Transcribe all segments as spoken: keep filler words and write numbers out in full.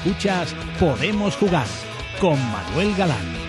Escuchas Podemos Jugar con Manuel Galán.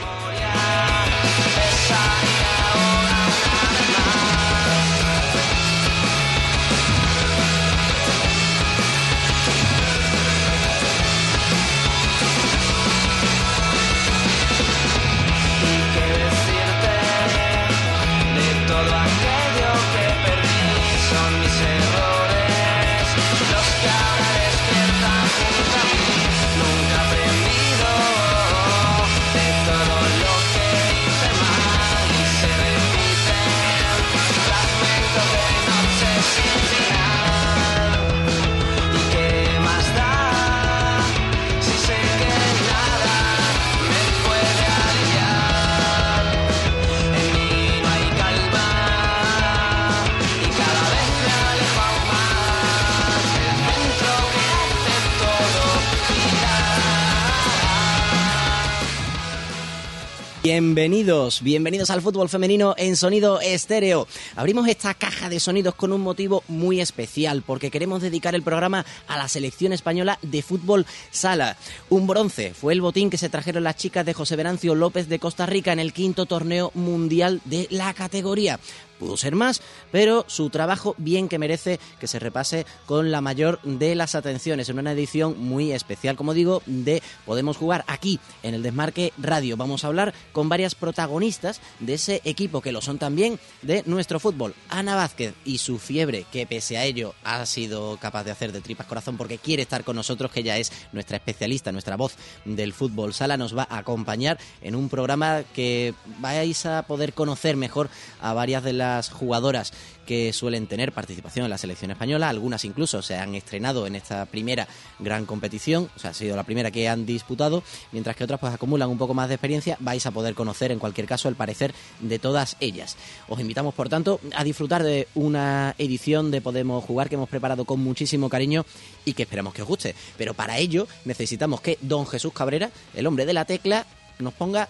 Bienvenidos, bienvenidos al fútbol femenino en sonido estéreo. Abrimos esta caja de sonidos con un motivo muy especial, porque queremos dedicar el programa a la selección española de fútbol sala. Un bronce fue el botín que se trajeron las chicas de José Venancio López de Costa Rica en el quinto torneo mundial de la categoría. Pudo ser más, pero su trabajo bien que merece que se repase con la mayor de las atenciones en una edición muy especial, como digo, de Podemos Jugar aquí en el Desmarque Radio. Vamos a hablar con varias protagonistas de ese equipo que lo son también de nuestro fútbol. Ana Vázquez y su fiebre, que pese a ello ha sido capaz de hacer de tripas corazón porque quiere estar con nosotros, que ella es nuestra especialista, nuestra voz del fútbol sala, nos va a acompañar en un programa que vais a poder conocer mejor a varias de las las jugadoras que suelen tener participación en la selección española. Algunas incluso se han estrenado en esta primera gran competición, o sea, ha sido la primera que han disputado, mientras que otras pues acumulan un poco más de experiencia. Vais a poder conocer en cualquier caso el parecer de todas ellas. Os invitamos, por tanto, a disfrutar de una edición de Podemos Jugar que hemos preparado con muchísimo cariño y que esperamos que os guste. Pero para ello necesitamos que don Jesús Cabrera, el hombre de la tecla, nos ponga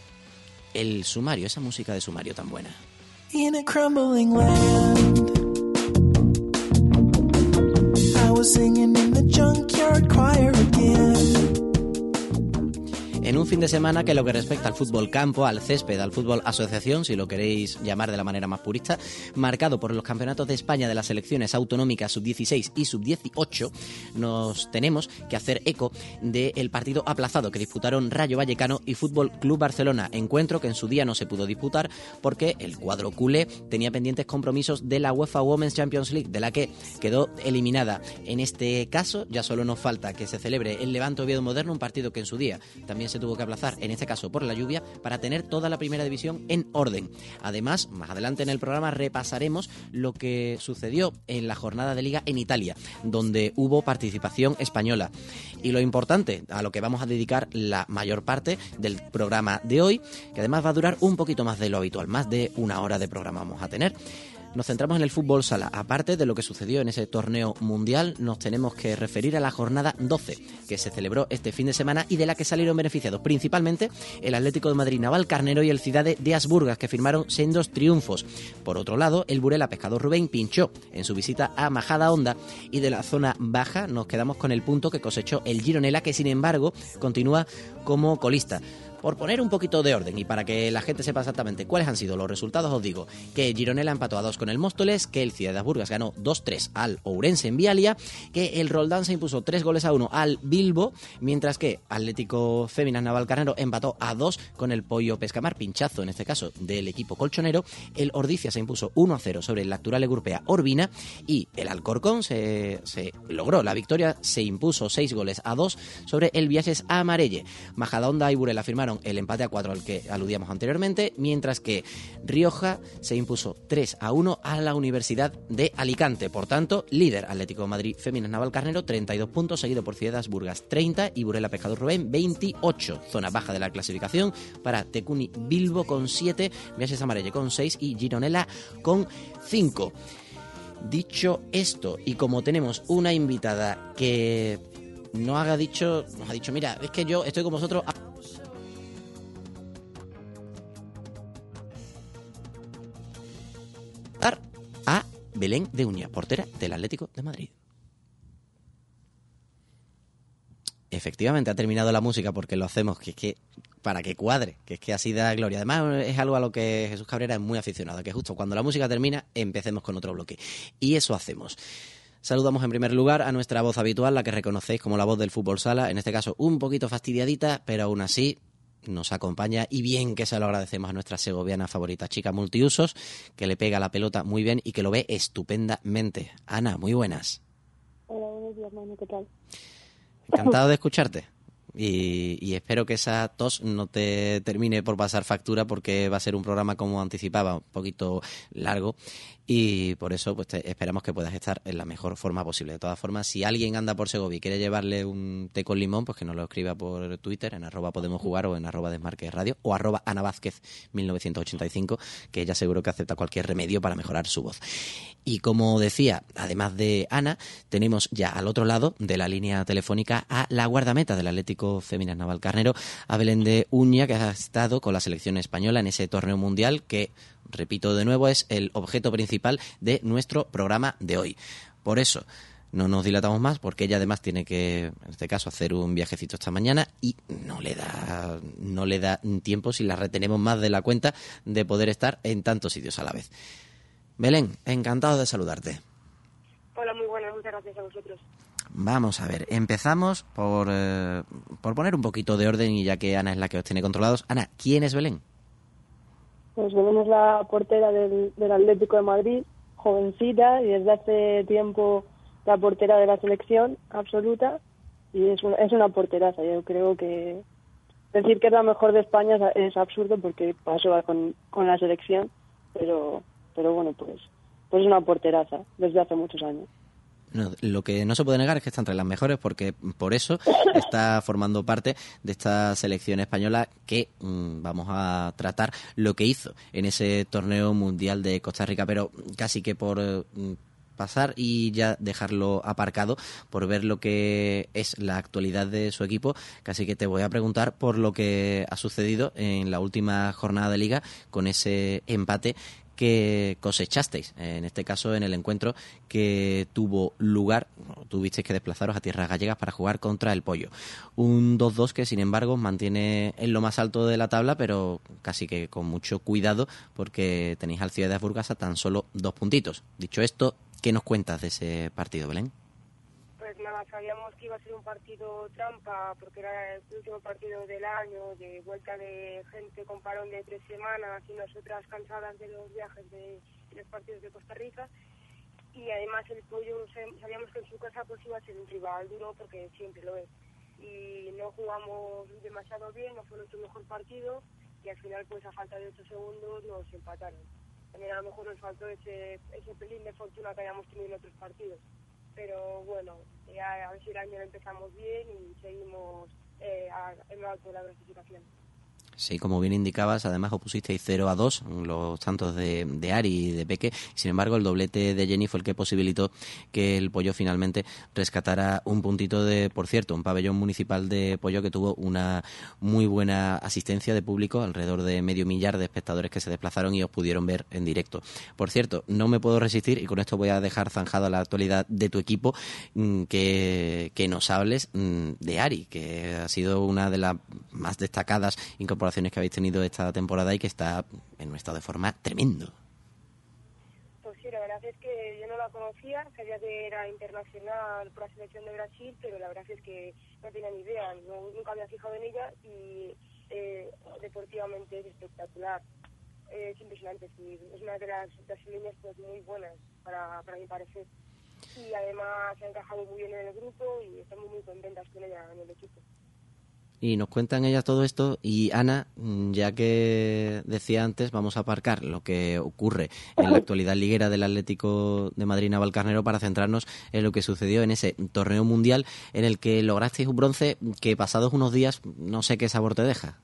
el sumario, esa música de sumario tan buena. In a crumbling land, I was singing in the junkyard choir again. En un fin de semana que lo que respecta al fútbol campo, al césped, al fútbol asociación, si lo queréis llamar de la manera más purista, marcado por los campeonatos de España de las selecciones autonómicas sub dieciséis y sub dieciocho, nos tenemos que hacer eco del partido aplazado que disputaron Rayo Vallecano y Fútbol Club Barcelona, encuentro que en su día no se pudo disputar porque el cuadro culé tenía pendientes compromisos de la UEFA Women's Champions League, de la que quedó eliminada. En este caso ya solo nos falta que se celebre el Levante Oviedo Moderno, un partido que en su día también se tuvo que aplazar, en este caso por la lluvia, para tener toda la primera división en orden. Además, más adelante en el programa repasaremos lo que sucedió en la jornada de Liga en Italia, donde hubo participación española. Y lo importante, a lo que vamos a dedicar la mayor parte del programa de hoy, que además va a durar un poquito más de lo habitual, más de una hora de programa vamos a tener. Nos centramos en el fútbol sala. Aparte de lo que sucedió en ese torneo mundial, nos tenemos que referir a la jornada doce, que se celebró este fin de semana y de la que salieron beneficiados principalmente el Atlético de Madrid Navalcarnero y el Cidade de Asburgas, que firmaron sendos triunfos. Por otro lado, el Burela Pescador Rubén pinchó en su visita a Majadahonda, y de la zona baja nos quedamos con el punto que cosechó el Gironella, que sin embargo continúa como colista. Por poner un poquito de orden y para que la gente sepa exactamente cuáles han sido los resultados, os digo que Gironella empató a dos con el Móstoles, que el Cidade de Asburgas ganó dos tres al Ourense en Vialia, que el Roldán se impuso tres goles a uno al Bilbo, mientras que Atlético Féminas Navalcarnero empató a dos con el Pollo Pescamar, pinchazo en este caso del equipo colchonero. El Ordizia se impuso uno a cero sobre la actual europea Orbina, y el Alcorcón se, se logró la victoria, se impuso seis goles a dos sobre el Viajes Amarelle. Majadahonda y Burela firmaron el empate a cuatro al que aludíamos anteriormente, mientras que Rioja se impuso tres a uno a la Universidad de Alicante. Por tanto, líder Atlético de Madrid Féminas Navalcarnero, treinta y dos puntos, seguido por Cidade de Asburgas, treinta, y Burela Pescador Rubén, veintiocho. Zona baja de la clasificación para Tecuni Bilbo con siete, Viajes Amarelle con seis y Gironella con cinco. Dicho esto, y como tenemos una invitada que nos ha dicho, nos ha dicho, mira, es que yo estoy con vosotros a Belén de Uña, portera del Atlético de Madrid. efectivamente ha terminado la música porque lo hacemos, que es que para que cuadre, que es que así da gloria. Además es algo a lo que Jesús Cabrera es muy aficionado, que justo cuando la música termina empecemos con otro bloque. Y eso hacemos. Saludamos en primer lugar a nuestra voz habitual, la que reconocéis como la voz del fútbol sala, en este caso un poquito fastidiadita, pero aún así nos acompaña y bien que se lo agradecemos a nuestra segoviana favorita, chica multiusos, que le pega la pelota muy bien y que lo ve estupendamente. Ana, muy buenas. Hola, buenos días, Manu, ¿qué tal? Encantado de escucharte. Y, y espero que esa tos no te termine por pasar factura, porque va a ser un programa, como anticipaba, un poquito largo, y por eso pues te esperamos que puedas estar en la mejor forma posible. De todas formas, si alguien anda por Segovia y quiere llevarle un té con limón, pues que nos lo escriba por Twitter, en arroba Podemos Jugar o en arroba Desmarque Radio o arroba Ana Vázquez mil novecientos ochenta y cinco, que ella seguro que acepta cualquier remedio para mejorar su voz. Y como decía, además de Ana, tenemos ya al otro lado de la línea telefónica a la guardameta del Atlético Féminas Navalcarnero, a Belén de Uña, que ha estado con la selección española en ese torneo mundial que, repito de nuevo, es el objeto principal de nuestro programa de hoy. Por eso no nos dilatamos más, porque ella además tiene que, en este caso, hacer un viajecito esta mañana y no le da, no le da tiempo, si la retenemos más de la cuenta, de poder estar en tantos sitios a la vez. Belén, encantado de saludarte. Hola, muy buenas, muchas gracias a vosotros. Vamos a ver, empezamos por, eh, por poner un poquito de orden, y ya que Ana es la que os tiene controlados. Ana, ¿quién es Belén? Pues Belén es la portera del, del Atlético de Madrid, jovencita, y desde hace tiempo la portera de la selección absoluta, y es una, es una porteraza. Yo creo que decir que es la mejor de España es, es absurdo, porque pasó con, con la selección, pero pero bueno, pues pues es una porteraza desde hace muchos años. No, lo que no se puede negar es que está entre las mejores, porque por eso está formando parte de esta selección española que mmm, vamos a tratar lo que hizo en ese torneo mundial de Costa Rica, pero casi que por mmm, pasar y ya dejarlo aparcado, por ver lo que es la actualidad de su equipo, casi que te voy a preguntar por lo que ha sucedido en la última jornada de Liga con ese empate que cosechasteis, en este caso en el encuentro que tuvo lugar, tuvisteis que desplazaros a tierras gallegas para jugar contra el Pollo. Un dos dos que, sin embargo, mantiene en lo más alto de la tabla, pero casi que con mucho cuidado, porque tenéis al Ciudad de Burgas a tan solo dos puntitos. Dicho esto, ¿qué nos cuentas de ese partido, Belén? Pues nada, sabíamos que iba a ser un partido trampa, porque era el último partido del año, de vuelta de gente con parón de tres semanas y nosotras cansadas de los viajes de, de los partidos de Costa Rica. Y además el Pollo, sabíamos que en su casa pues iba a ser un rival duro, porque siempre lo es. Y no jugamos demasiado bien, no fue nuestro mejor partido, y al final pues a falta de ocho segundos nos empataron. También a lo mejor nos faltó ese, ese pelín de fortuna que hayamos tenido en otros partidos. Pero bueno, ya a ver si el año lo empezamos bien y seguimos eh, a, en lo alto de la clasificación. Sí, como bien indicabas, además os pusisteis cero a dos, los tantos de, de Ari y de Peque. Sin embargo, el doblete de Jenny fue el que posibilitó que el Pollo finalmente rescatara un puntito de, por cierto, un pabellón municipal de Pollo que tuvo una muy buena asistencia de público, alrededor de medio millar de espectadores que se desplazaron y os pudieron ver en directo. Por cierto, no me puedo resistir, y con esto voy a dejar zanjada la actualidad de tu equipo, que, que nos hables de Ari, que ha sido una de las más destacadas incorporaciones que habéis tenido esta temporada y que está en un estado de forma tremendo. Pues sí, la verdad es que yo no la conocía, sabía que era internacional por la selección de Brasil, pero la verdad es que no tenía ni idea, no, nunca me había fijado en ella, y eh, deportivamente es espectacular. Eh, es impresionante, sí, es una de las brasileñas pues, muy buenas para, para mi parecer. Y además se ha encajado muy bien en el grupo y estamos muy contentas con ella en el equipo. Y nos cuentan ellas todo esto, y Ana, ya que decía antes, vamos a aparcar lo que ocurre en la actualidad liguera del Atlético de Madrid Navalcarnero para centrarnos en lo que sucedió en ese torneo mundial en el que lograsteis un bronce que, pasados unos días, no sé qué sabor te deja.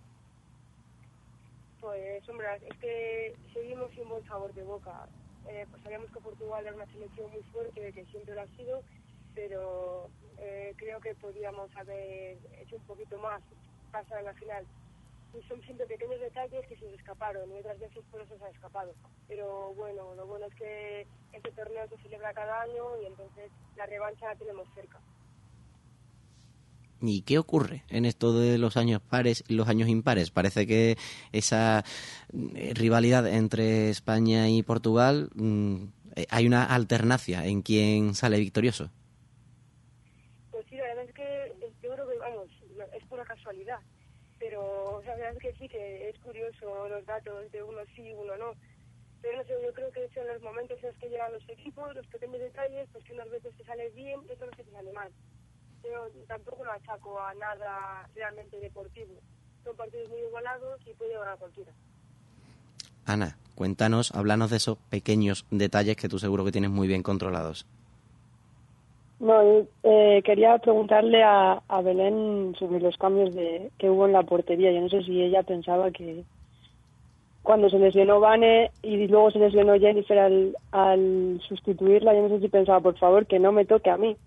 Pues hombre, es que seguimos sin buen sabor de boca. Eh, pues sabíamos que Portugal era una selección muy fuerte, que siempre lo ha sido, pero eh, creo que podíamos haber hecho un poquito más, pasar en la final. Y son siempre pequeños detalles que se nos escaparon, y otras veces por eso se han escapado. Pero bueno, lo bueno es que este torneo se celebra cada año y entonces la revancha la tenemos cerca. ¿Y qué ocurre en esto de los años pares y los años impares? Parece que esa rivalidad entre España y Portugal, mmm, hay una alternancia en quién sale victorioso. Pues sí, la verdad es que yo creo que, vamos, es pura casualidad. Pero o sea, la verdad es que sí, que es curioso los datos de uno sí, uno no. Pero no sé, yo creo que son los momentos en los que llegan los equipos, los pequeños detalles, pues que unas veces te sale bien y otras veces te sale mal. Pero tampoco lo achaco a nada realmente deportivo. Son partidos muy igualados y puede ganar cualquiera. Ana, cuéntanos, háblanos de esos pequeños detalles que tú seguro que tienes muy bien controlados. No, yo, eh, quería preguntarle a, a Belén sobre los cambios de, que hubo en la portería. Yo no sé si ella pensaba que cuando se lesionó Vane y luego se lesionó Jennifer al, al sustituirla, yo no sé si pensaba, por favor, que no me toque a mí.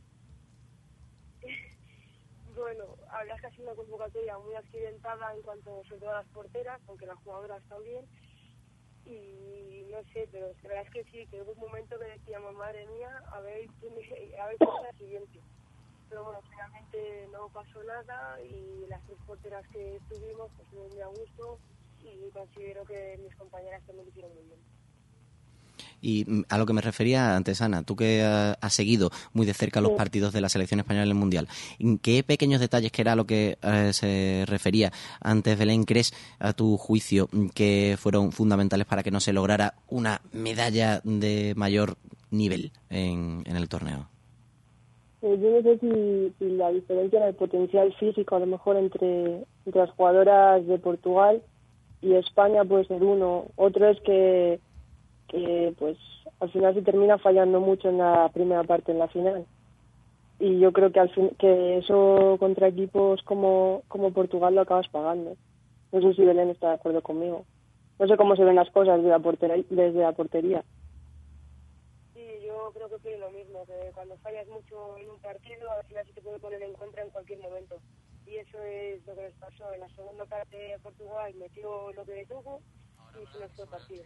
Bueno, hablas que ha sido una convocatoria muy accidentada en cuanto sobre todo a las porteras, aunque las jugadoras también. Y no sé, pero la verdad es que sí, que hubo un momento que decíamos, madre mía, a ver quién a ver quién es la siguiente. Pero bueno, finalmente no pasó nada y las tres porteras que estuvimos, pues muy a gusto y considero que mis compañeras también lo hicieron muy bien. Y a lo que me refería antes, Ana, tú que has seguido muy de cerca los partidos de la selección española en el Mundial, ¿en qué pequeños detalles, que era a lo que eh, se refería antes Belén, crees a tu juicio que fueron fundamentales para que no se lograra una medalla de mayor nivel en, en el torneo? Eh, yo no sé si, si la diferencia en el potencial físico, a lo mejor entre, entre las jugadoras de Portugal y España puede ser uno. Otro es que que pues al final se termina fallando mucho en la primera parte, en la final. Y yo creo que al fin, que eso contra equipos como, como Portugal lo acabas pagando. No sé si Belén está de acuerdo conmigo. No sé cómo se ven las cosas desde la portería. Desde la portería. Sí, yo creo que opino lo mismo, que cuando fallas mucho en un partido, al final se te puede poner en contra en cualquier momento. Y eso es lo que les pasó. En la segunda parte Portugal metió lo que le tuvo y se nos fue el partido.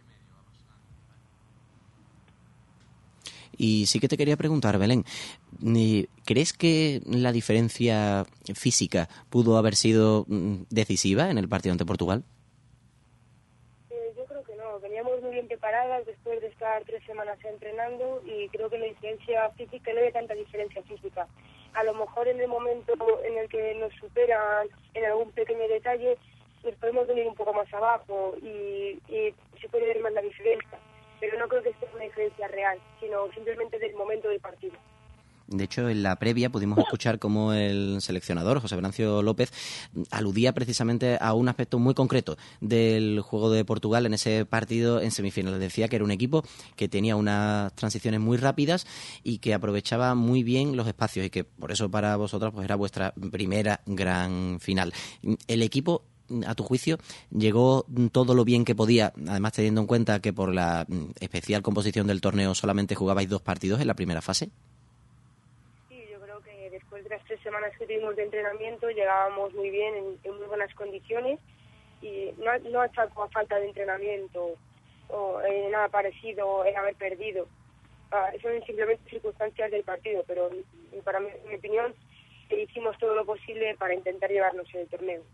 Y sí que te quería preguntar, Belén, ¿crees que la diferencia física pudo haber sido decisiva en el partido ante Portugal? Eh, yo creo que no. Veníamos muy bien preparadas después de estar tres semanas entrenando y creo que la diferencia física no había tanta diferencia física. A lo mejor en el momento en el que nos superan en algún pequeño detalle, nos podemos venir un poco más abajo y, y se puede ver más la diferencia. Pero no creo que sea una diferencia real, sino simplemente del momento del partido. De hecho, en la previa pudimos escuchar cómo el seleccionador, José Venancio López, aludía precisamente a un aspecto muy concreto del juego de Portugal en ese partido en semifinales. Decía que era un equipo que tenía unas transiciones muy rápidas y que aprovechaba muy bien los espacios y que por eso para vosotras pues era vuestra primera gran final. El equipo, a tu juicio, llegó todo lo bien que podía, además teniendo en cuenta que por la especial composición del torneo solamente jugabais dos partidos en la primera fase? Sí, yo creo que después de las tres semanas que tuvimos de entrenamiento llegábamos muy bien, en, en muy buenas condiciones y no, no achaco a falta de entrenamiento o eh, nada parecido en haber perdido. Ah, son simplemente circunstancias del partido, pero para mí, en mi opinión, hicimos todo lo posible para intentar llevarnos el torneo.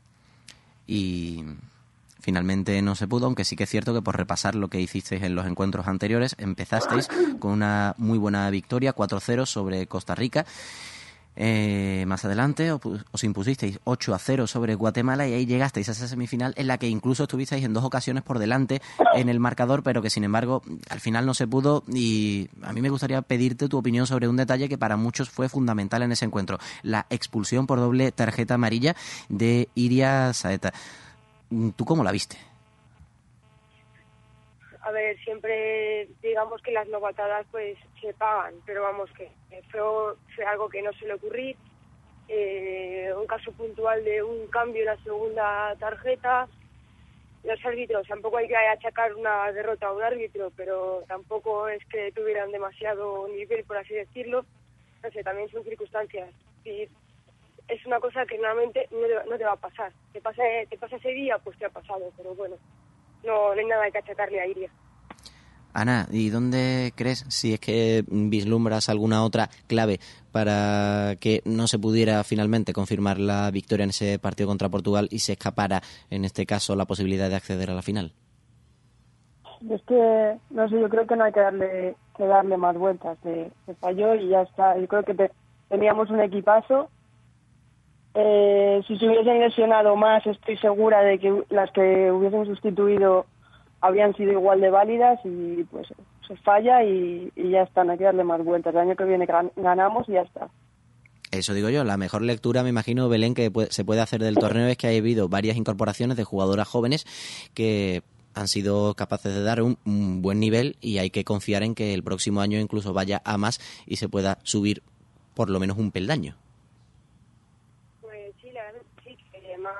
Y finalmente no se pudo, aunque sí que es cierto que por repasar lo que hicisteis en los encuentros anteriores, empezasteis con una muy buena victoria, cuatro cero sobre Costa Rica. Eh, más adelante os impusisteis ocho a cero sobre Guatemala y ahí llegasteis a esa semifinal en la que incluso estuvisteis en dos ocasiones por delante en el marcador, pero que sin embargo al final no se pudo. Y a mí me gustaría pedirte tu opinión sobre un detalle que para muchos fue fundamental en ese encuentro: la expulsión por doble tarjeta amarilla de Iria Saeta. ¿Tú cómo la viste? A ver, siempre digamos que las novatadas pues se pagan, pero vamos, que fue, fue algo que no suele ocurrir. Eh, un caso puntual de un cambio en la segunda tarjeta. Los árbitros, tampoco hay que achacar una derrota a un árbitro, pero tampoco es que tuvieran demasiado nivel, por así decirlo. No sé, también son circunstancias. Y es una cosa que normalmente no te, no te va a pasar. Te pasa, te pasa ese día, pues te ha pasado, pero bueno. No, no hay nada que achacarle a Iria. Ana, ¿y dónde crees, si es que vislumbras alguna otra clave para que no se pudiera finalmente confirmar la victoria en ese partido contra Portugal y se escapara, en este caso, la posibilidad de acceder a la final? Es que, no sé, yo creo que no hay que darle que darle más vueltas. Se, se falló y ya está. Yo creo que te, teníamos un equipazo. Eh, si se hubiesen lesionado más, estoy segura de que las que hubiesen sustituido habrían sido igual de válidas y pues se falla y, y ya está, no hay que darle más vueltas. El año que viene gan- ganamos y ya está. Eso digo yo, la mejor lectura, me imagino, Belén, que puede, se puede hacer del torneo es que ha habido varias incorporaciones de jugadoras jóvenes que han sido capaces de dar un, un buen nivel y hay que confiar en que el próximo año incluso vaya a más y se pueda subir por lo menos un peldaño. Pues sí, la verdad sí, que más...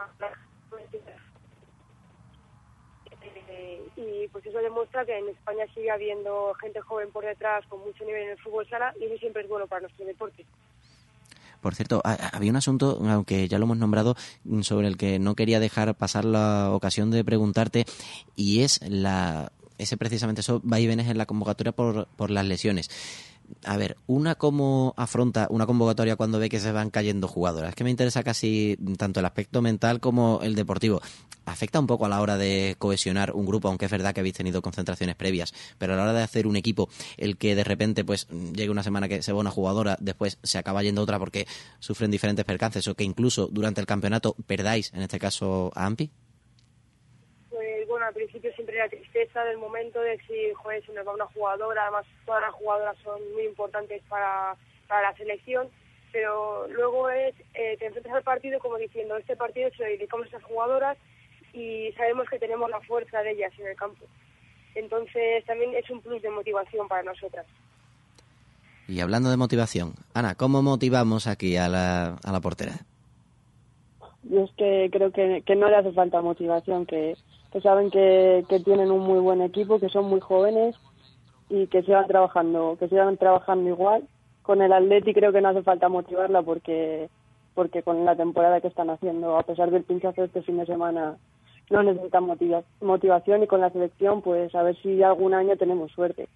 Eh, y pues eso demuestra que en España sigue habiendo gente joven por detrás con mucho nivel en el fútbol sala y eso siempre es bueno para nuestro deporte. Por cierto, había un asunto, aunque ya lo hemos nombrado, sobre el que no quería dejar pasar la ocasión de preguntarte, y es la ese precisamente esos vaivenes en la convocatoria por, por las lesiones. A ver, ¿una cómo afronta una convocatoria cuando ve que se van cayendo jugadoras? Es que me interesa casi tanto el aspecto mental como el deportivo. Afecta un poco a la hora de cohesionar un grupo, aunque es verdad que habéis tenido concentraciones previas, pero a la hora de hacer un equipo, el que de repente pues llegue una semana que se va una jugadora, después se acaba yendo otra porque sufren diferentes percances, o que incluso durante el campeonato perdáis, en este caso, a Ampi. Pues bueno, al principio siempre la tristeza del momento de decir, joder, se nos va una jugadora, además todas las jugadoras son muy importantes para, para la selección, pero luego es, eh, te enfrentas al partido como diciendo, este partido se lo dedicamos a esas jugadoras y sabemos que tenemos la fuerza de ellas en el campo. Entonces también es un plus de motivación para nosotras. Y hablando de motivación, Ana, ¿cómo motivamos aquí a la, a la portera? Yo es que creo que, que no le hace falta motivación, que, que saben que, que tienen un muy buen equipo, que son muy jóvenes y que sigan trabajando, que sigan trabajando igual. Con el Atleti creo que no hace falta motivarla porque porque con la temporada que están haciendo, a pesar del pinchazo de este fin de semana, no necesitan motiva- motivación y con la selección, pues a ver si algún año tenemos suerte.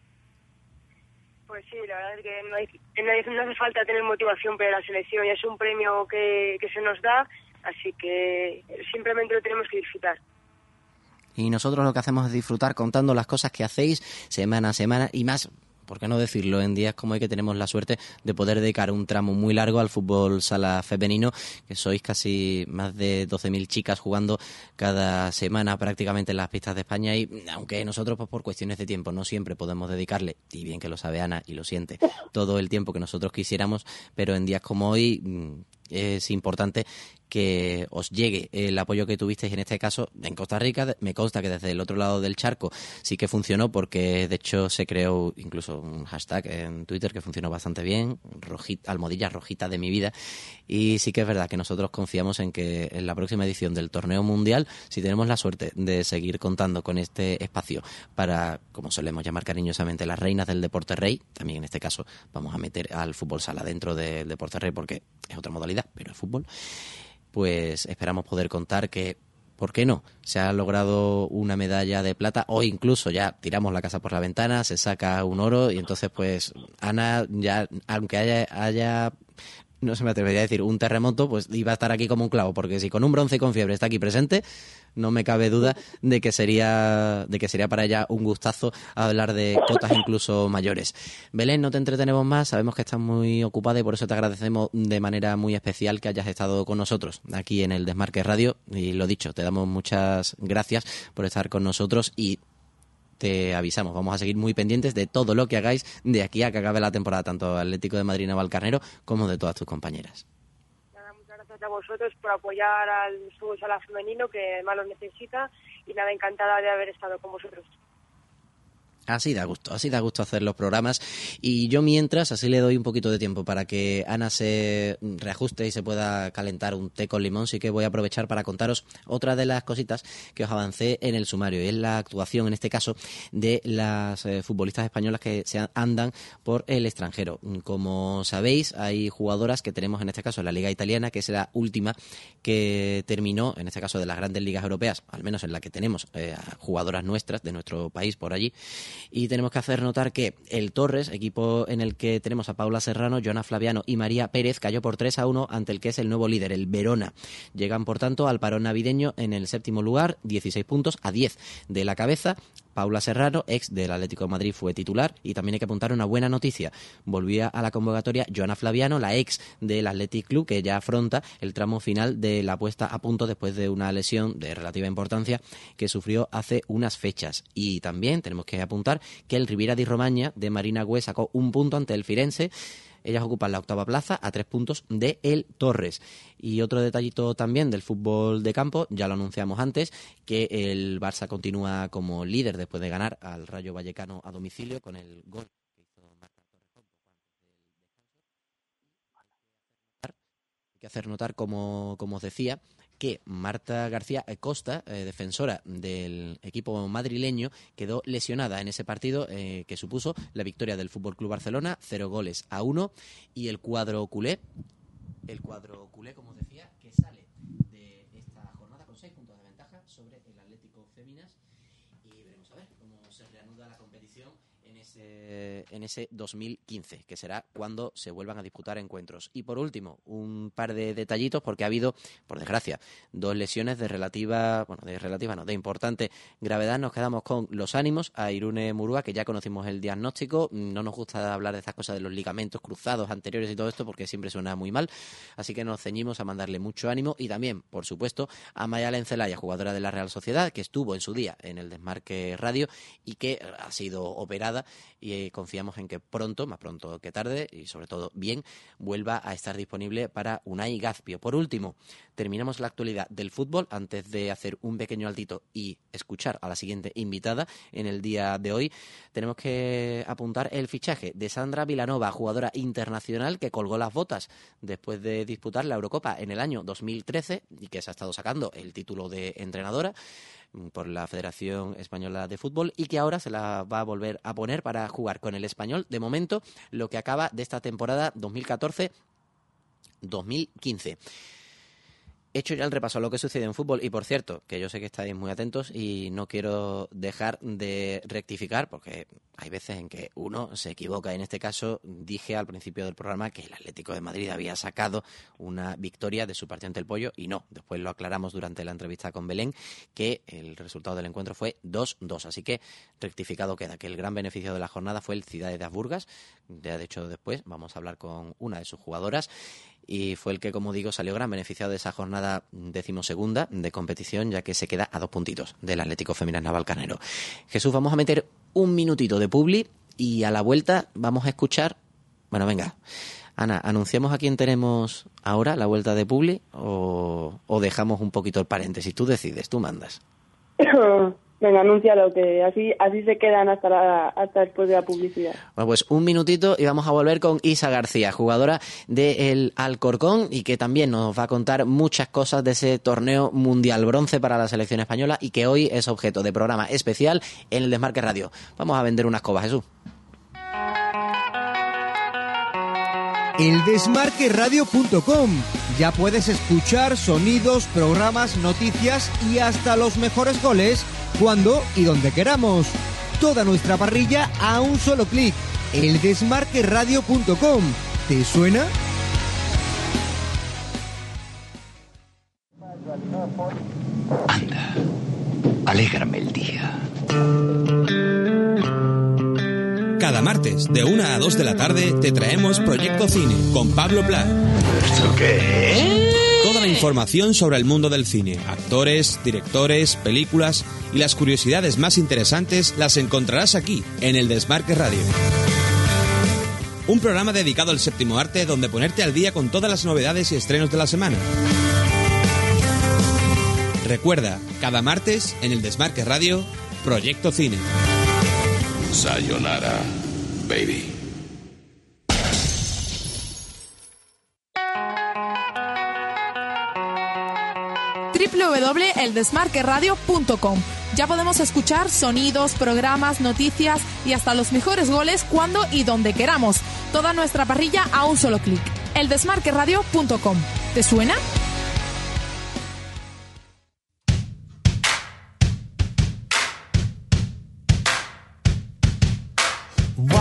Pues sí, la verdad es que no, hay, no, hay, no hace falta tener motivación para la selección, y es un premio que, que se nos da, así que simplemente lo tenemos que disfrutar. Y nosotros lo que hacemos es disfrutar contando las cosas que hacéis semana a semana y más, ¿por qué no decirlo?, en días como hoy que tenemos la suerte de poder dedicar un tramo muy largo al fútbol sala femenino, que sois casi más de doce mil chicas jugando cada semana prácticamente en las pistas de España y aunque nosotros pues por cuestiones de tiempo no siempre podemos dedicarle, y bien que lo sabe Ana y lo siente, todo el tiempo que nosotros quisiéramos, pero en días como hoy es importante que os llegue el apoyo que tuvisteis en este caso en Costa Rica. Me consta que desde el otro lado del charco sí que funcionó porque de hecho se creó incluso un hashtag en Twitter que funcionó bastante bien, rojita, almohadilla rojita de mi vida, y sí que es verdad que nosotros confiamos en que en la próxima edición del torneo mundial, si tenemos la suerte de seguir contando con este espacio para, como solemos llamar cariñosamente, las reinas del deporte rey, también en este caso vamos a meter al fútbol sala dentro del deporte rey porque es otra modalidad, pero es fútbol, pues esperamos poder contar que, ¿por qué no?, se ha logrado una medalla de plata o incluso ya tiramos la casa por la ventana, se saca un oro y entonces pues Ana ya, aunque haya, haya no se me atrevería a decir un terremoto, pues iba a estar aquí como un clavo, porque si con un bronce y con fiebre está aquí presente, no me cabe duda de que sería de que sería para ella un gustazo hablar de cotas incluso mayores. Belén, no te entretenemos más, sabemos que estás muy ocupada y por eso te agradecemos de manera muy especial que hayas estado con nosotros aquí en el Desmarque Radio, y lo dicho, te damos muchas gracias por estar con nosotros y te avisamos, vamos a seguir muy pendientes de todo lo que hagáis de aquí a que acabe la temporada, tanto Atlético de Madrid Navalcarnero como de todas tus compañeras. Nada, muchas gracias a vosotros por apoyar al fútbol sala femenino, que además lo necesita, y nada, encantada de haber estado con vosotros. Así da gusto, así da gusto hacer los programas y yo mientras así le doy un poquito de tiempo para que Ana se reajuste y se pueda calentar un té con limón. Sí que voy a aprovechar para contaros otra de las cositas que os avancé en el sumario, y es la actuación en este caso de las eh, futbolistas españolas que se andan por el extranjero. Como sabéis, hay jugadoras que tenemos en este caso en la Liga Italiana, que es la última que terminó, en este caso de las grandes ligas europeas, al menos en la que tenemos eh, jugadoras nuestras de nuestro país por allí. Y tenemos que hacer notar que el Torres, equipo en el que tenemos a Paula Serrano, Joana Flaviano y María Pérez, cayó por tres a uno ante el que es el nuevo líder, el Verona. Llegan, por tanto, al parón navideño en el séptimo lugar, dieciséis puntos a diez de la cabeza. Paula Serrano, ex del Atlético de Madrid, fue titular. Y también hay que apuntar una buena noticia. Volvía a la convocatoria Joana Flaviano, la ex del Athletic Club, que ya afronta el tramo final de la puesta a punto después de una lesión de relativa importancia que sufrió hace unas fechas. Y también tenemos que apuntar que el Riviera di Romagna de Marina Güe sacó un punto ante el Firenze. Ellas ocupan la octava plaza a tres puntos de el Torres. Y otro detallito también del fútbol de campo, ya lo anunciamos antes, que el Barça continúa como líder después de ganar al Rayo Vallecano a domicilio con el gol que hizo Marta Torrejón. Hay que hacer notar, como, como os decía, que Marta García Costa, eh, defensora del equipo madrileño, quedó lesionada en ese partido eh, que supuso la victoria del F C Barcelona, cero goles a uno, y el cuadro culé, el cuadro culé, como os decía, que sale de esta jornada con seis puntos de ventaja sobre el Atlético Féminas, y veremos a ver cómo se reanuda la competición en ese, en ese dos mil quince, que será cuando se vuelvan a disputar encuentros. Y por último, un par de detallitos, porque ha habido, por desgracia, dos lesiones de relativa, bueno, de relativa no, de importante gravedad. Nos quedamos con los ánimos a Irune Murúa, que ya conocimos el diagnóstico. No nos gusta hablar de estas cosas de los ligamentos cruzados anteriores y todo esto, porque siempre suena muy mal, así que nos ceñimos a mandarle mucho ánimo. Y también, por supuesto, a Mayalen Zelaya, jugadora de la Real Sociedad, que estuvo en su día en el Desmarque Radio y que ha sido operada, y eh, confiamos en que pronto, más pronto que tarde, y sobre todo bien, vuelva a estar disponible para Unai Gazpio. Por último, terminamos la actualidad del fútbol antes de hacer un pequeño altito y escuchar a la siguiente invitada en el día de hoy. Tenemos que apuntar el fichaje de Sandra Vilanova, jugadora internacional que colgó las botas después de disputar la Eurocopa en el año dos mil trece y que se ha estado sacando el título de entrenadora por la Federación Española de Fútbol, y que ahora se la va a volver a poner para jugar con el Español, de momento, lo que acaba de esta temporada dos mil catorce dos mil quince. Hecho ya el repaso a lo que sucede en fútbol, y por cierto, que yo sé que estáis muy atentos y no quiero dejar de rectificar, porque hay veces en que uno se equivoca. En este caso, dije al principio del programa que el Atlético de Madrid había sacado una victoria de su partido ante el Pollo, y no. Después lo aclaramos durante la entrevista con Belén, que el resultado del encuentro fue dos dos. Así que rectificado queda, que el gran beneficio de la jornada fue el Cidade das Burgas. Ya de hecho después vamos a hablar con una de sus jugadoras, y fue el que, como digo, salió gran beneficiado de esa jornada decimosegunda de competición, ya que se queda a dos puntitos del Atlético Féminas Navalcarnero. Jesús, vamos a meter un minutito de publi y a la vuelta vamos a escuchar... Bueno, venga, Ana, ¿anunciamos a quién tenemos ahora la vuelta de publi o, o dejamos un poquito el paréntesis? Tú decides, tú mandas. Venga, anúncialo, que así así se quedan hasta la, hasta después de la publicidad. Bueno, pues un minutito y vamos a volver con Isa García, jugadora del Alcorcón, y que también nos va a contar muchas cosas de ese torneo mundial bronce para la selección española, y que hoy es objeto de programa especial en el Desmarque Radio. Vamos a vender unas cobas, Jesús. el desmarque radio punto com. Ya puedes escuchar sonidos, programas, noticias y hasta los mejores goles cuando y donde queramos. Toda nuestra parrilla a un solo clic. el desmarque radio punto com. ¿Te suena? Anda, alégrame el día. Cada martes, de una a dos de la tarde, te traemos Proyecto Cine con Pablo Pla. ¿Esto qué es? Toda la información sobre el mundo del cine, actores, directores, películas y las curiosidades más interesantes las encontrarás aquí, en el Desmarque Radio. Un programa dedicado al séptimo arte, donde ponerte al día con todas las novedades y estrenos de la semana. Recuerda, cada martes, en el Desmarque Radio, Proyecto Cine. Sayonara, baby. doble u doble u doble u punto el desmarque radio punto com. Ya podemos escuchar sonidos, programas, noticias y hasta los mejores goles cuando y donde queramos. Toda nuestra parrilla a un solo clic. el desmarque radio punto com. ¿Te suena?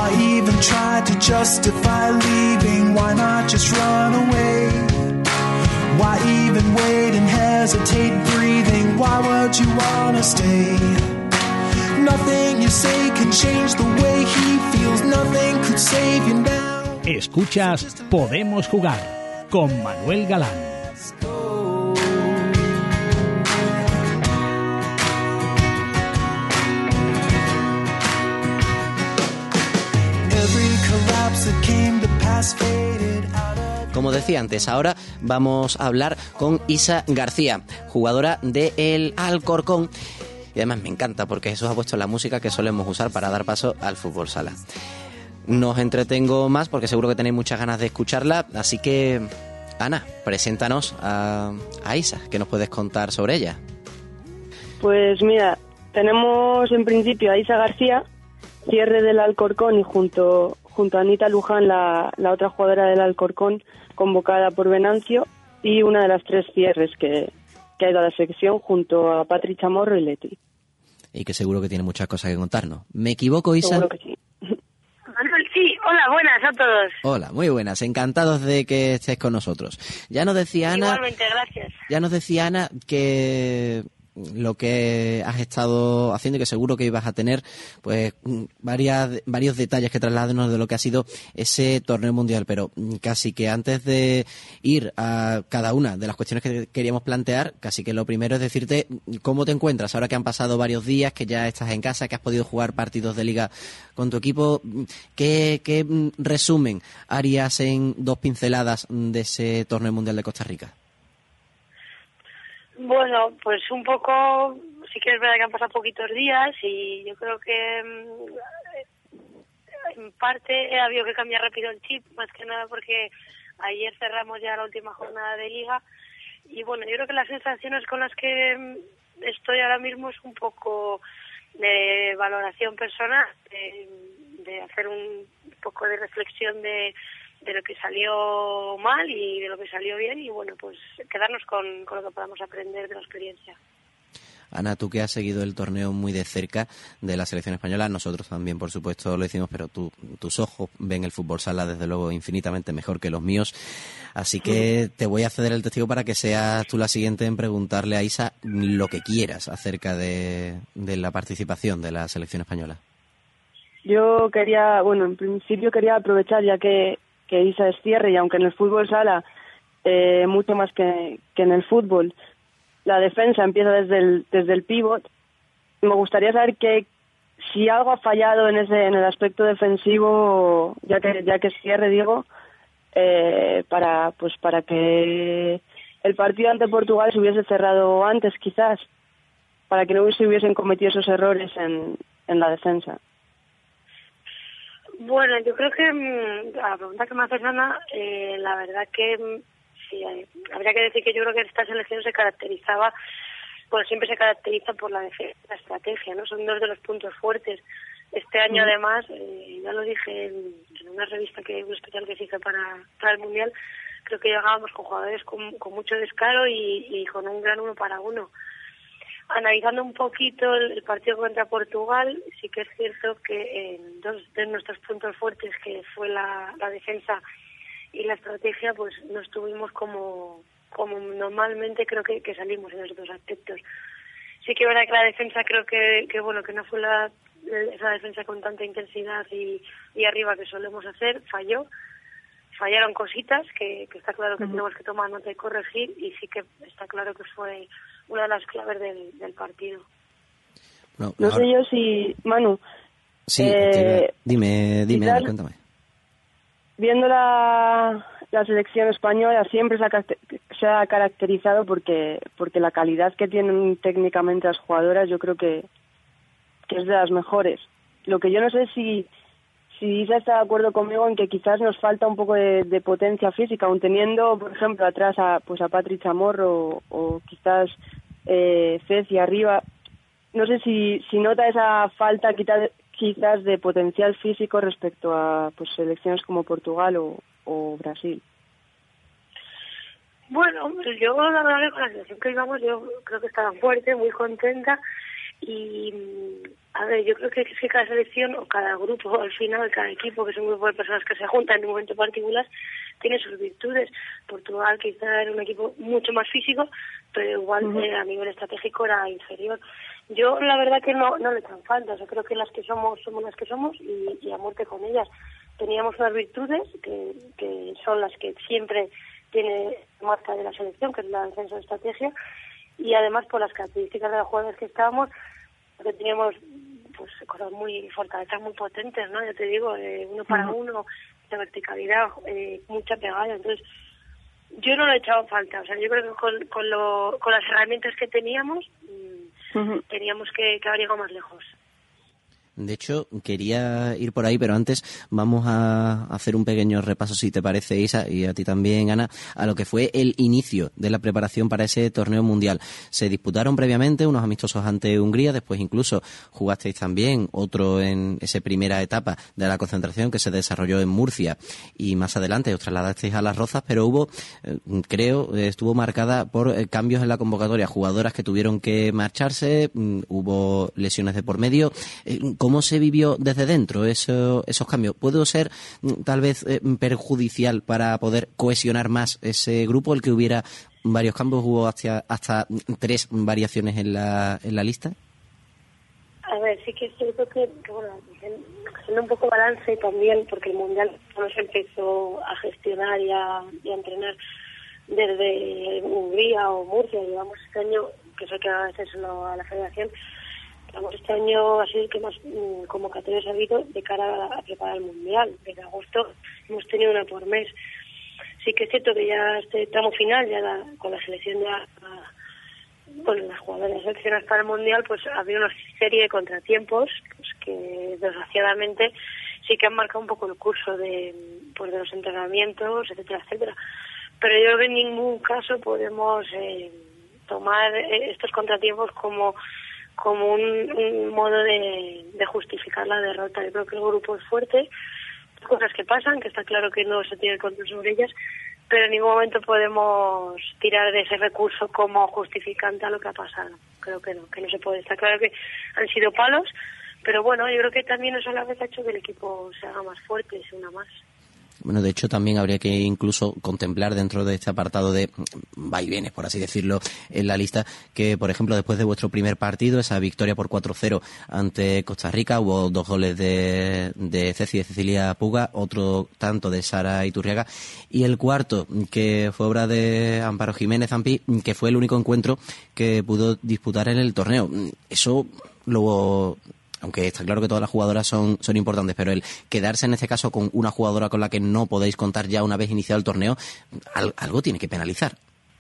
Why even try to justify leaving? Why not just run away? Why even wait and hesitate breathing? Why would you wanna stay? Nothing you say can change the way he feels. Nothing could save you now. Escuchas Podemos Jugar con Manuel Galán. Como decía antes, ahora vamos a hablar con Isa García, jugadora del Alcorcón. Y además me encanta porque Jesús ha puesto la música que solemos usar para dar paso al fútbol sala. No os entretengo más porque seguro que tenéis muchas ganas de escucharla, así que, Ana, preséntanos a, a Isa. ¿Qué nos puedes contar sobre ella? Pues mira, tenemos en principio a Isa García, cierre del Alcorcón, y junto, junto a Anita Luján, la, la otra jugadora del Alcorcón, convocada por Venancio, y una de las tres cierres que, que ha ido a la selección junto a Patri Chamorro y Leti. Y que seguro que tiene muchas cosas que contarnos. ¿Me equivoco, Isa? Seguro que sí. Manuel, sí. Hola, buenas a todos. Hola, muy buenas. Encantados de que estés con nosotros. Ya nos decía Ana... Igualmente, gracias. Ya nos decía Ana que lo que has estado haciendo y que seguro que ibas a tener pues varias, varios detalles que trasladarnos de lo que ha sido ese torneo mundial, pero casi que antes de ir a cada una de las cuestiones que queríamos plantear, casi que lo primero es decirte cómo te encuentras ahora que han pasado varios días, que ya estás en casa, que has podido jugar partidos de liga con tu equipo. ¿Qué, qué resumen harías en dos pinceladas de ese torneo mundial de Costa Rica? Bueno, pues un poco, sí que es verdad que han pasado poquitos días y yo creo que en parte ha habido que cambiar rápido el chip, más que nada porque ayer cerramos ya la última jornada de liga y bueno, yo creo que las sensaciones con las que estoy ahora mismo es un poco de valoración personal, de, de hacer un poco de reflexión de de lo que salió mal y de lo que salió bien y bueno, pues quedarnos con, con lo que podamos aprender de la experiencia. Ana, tú que has seguido el torneo muy de cerca de la selección española, nosotros también por supuesto lo hicimos, pero tú, tus ojos ven el fútbol sala desde luego infinitamente mejor que los míos, así que te voy a ceder el testigo para que seas tú la siguiente en preguntarle a Isa lo que quieras acerca de, de la participación de la selección española. Yo quería, bueno, en principio quería aprovechar ya que que Isa es cierre y aunque en el fútbol sala eh, mucho más que, que en el fútbol la defensa empieza desde el desde el pívot, me gustaría saber que si algo ha fallado en ese en el aspecto defensivo, ya que ya que es cierre, digo, eh, para pues para que el partido ante Portugal se hubiese cerrado antes, quizás, para que no se hubiesen cometido esos errores en, en la defensa. Bueno, yo creo que a la pregunta que me haces, Ana, eh, la verdad que sí, eh, habría que decir que yo creo que esta selección se caracterizaba, bueno, siempre se caracteriza por la defensa, la estrategia, ¿no? Son dos de los puntos fuertes. Este año, mm. además, eh, ya lo dije en, en una revista, que un especial que se hizo para, para el Mundial, creo que llegábamos con jugadores con, con mucho descaro y, y con un gran uno para uno. Analizando un poquito el, el partido contra Portugal, sí que es cierto que en dos de nuestros puntos fuertes, que fue la, la defensa y la estrategia, pues no estuvimos como, como normalmente creo que, que salimos en esos dos aspectos. Sí que es verdad que la defensa creo que, que bueno, que no fue la, esa defensa con tanta intensidad y, y arriba que solemos hacer, falló. Fallaron cositas que, que está claro que uh-huh. tenemos que tomar nota y corregir, y sí que está claro que fue una de las claves del, del partido. No, no ahora... sé yo si, Manu... Sí, eh, dime, dime, quizás, Ana, cuéntame. Viendo la, la selección española siempre se ha, se ha caracterizado porque porque la calidad que tienen técnicamente las jugadoras yo creo que, que es de las mejores. Lo que yo no sé si... Si Isa está de acuerdo conmigo en que quizás nos falta un poco de, de potencia física, aun teniendo, por ejemplo, atrás a pues a Patri Chamorro o, o quizás eh, Ceci arriba. No sé si, si nota esa falta quizás, quizás de potencial físico respecto a pues selecciones como Portugal o, o Brasil. Bueno, yo la verdad que con la selección que íbamos yo creo que estaba fuerte, muy contenta y A ver, yo creo que es que cada selección o cada grupo, al final, cada equipo, que es un grupo de personas que se juntan en un momento particular, tiene sus virtudes. Portugal quizá era un equipo mucho más físico, pero igual uh-huh. eh, a nivel estratégico era inferior. Yo la verdad que no no le dan falta, o sea, creo que las que somos somos las que somos y, y a muerte con ellas. Teníamos unas virtudes que, que son las que siempre tiene marca de la selección, que es la defensa de estrategia, y además por las características de los jugadores que estábamos, que teníamos pues cosas muy fortalezas muy potentes, ¿no? Ya te digo, eh, uno para uh-huh. uno, de verticalidad, eh, mucha pegada. Entonces, yo no lo he echado en falta. O sea, yo creo que con, con, lo, con las herramientas que teníamos, mmm, uh-huh. teníamos que, que haber llegado más lejos. De hecho, quería ir por ahí, pero antes vamos a hacer un pequeño repaso, si te parece, Isa, y a ti también, Ana, a lo que fue el inicio de la preparación para ese torneo mundial. Se disputaron previamente unos amistosos ante Hungría, después incluso jugasteis también otro en esa primera etapa de la concentración que se desarrolló en Murcia, y más adelante os trasladasteis a Las Rozas, pero hubo, creo, estuvo marcada por cambios en la convocatoria, jugadoras que tuvieron que marcharse, hubo lesiones de por medio. ¿Cómo se vivió desde dentro eso, esos cambios? ¿Puede ser tal vez eh, perjudicial para poder cohesionar más ese grupo, el que hubiera varios cambios? ¿Hubo hasta, hasta tres variaciones en la, en la lista? A ver, sí que es cierto que, que bueno, haciendo un poco balance también, porque el Mundial no se empezó a gestionar y a, y a entrenar desde Hungría o Murcia. Llevamos este año, que sé que a veces lo, a la federación, este año ha sido el que más mmm, convocatorias ha habido de cara a, a preparar el Mundial. Desde agosto hemos tenido una por mes. Sí que es cierto que ya este tramo final, ya la, con la selección ya, bueno, las jugadoras seleccionadas para el Mundial, pues ha habido una serie de contratiempos pues que desgraciadamente sí que han marcado un poco el curso de, pues, de los entrenamientos, etcétera, etcétera. Pero yo creo que en ningún caso podemos eh, tomar estos contratiempos como como un, un modo de, de justificar la derrota. Yo creo que el grupo es fuerte, cosas que pasan, que está claro que no se tiene el control sobre ellas, pero en ningún momento podemos tirar de ese recurso como justificante a lo que ha pasado. Creo que no, que no se puede. Está claro que han sido palos, pero bueno, yo creo que también eso a la vez ha hecho que el equipo se haga más fuerte y se una más. Bueno, de hecho también habría que incluso contemplar dentro de este apartado de vaivenes, por así decirlo, en la lista, que por ejemplo después de vuestro primer partido, esa victoria por cuatro cero ante Costa Rica, hubo dos goles de, de Ceci, de Cecilia Puga, otro tanto de Sara Iturriaga, y el cuarto, que fue obra de Amparo Jiménez Zampi, que fue el único encuentro que pudo disputar en el torneo. Eso luego... Aunque está claro que todas las jugadoras son, son importantes, pero el quedarse en este caso con una jugadora con la que no podéis contar ya una vez iniciado el torneo, al, algo tiene que penalizar.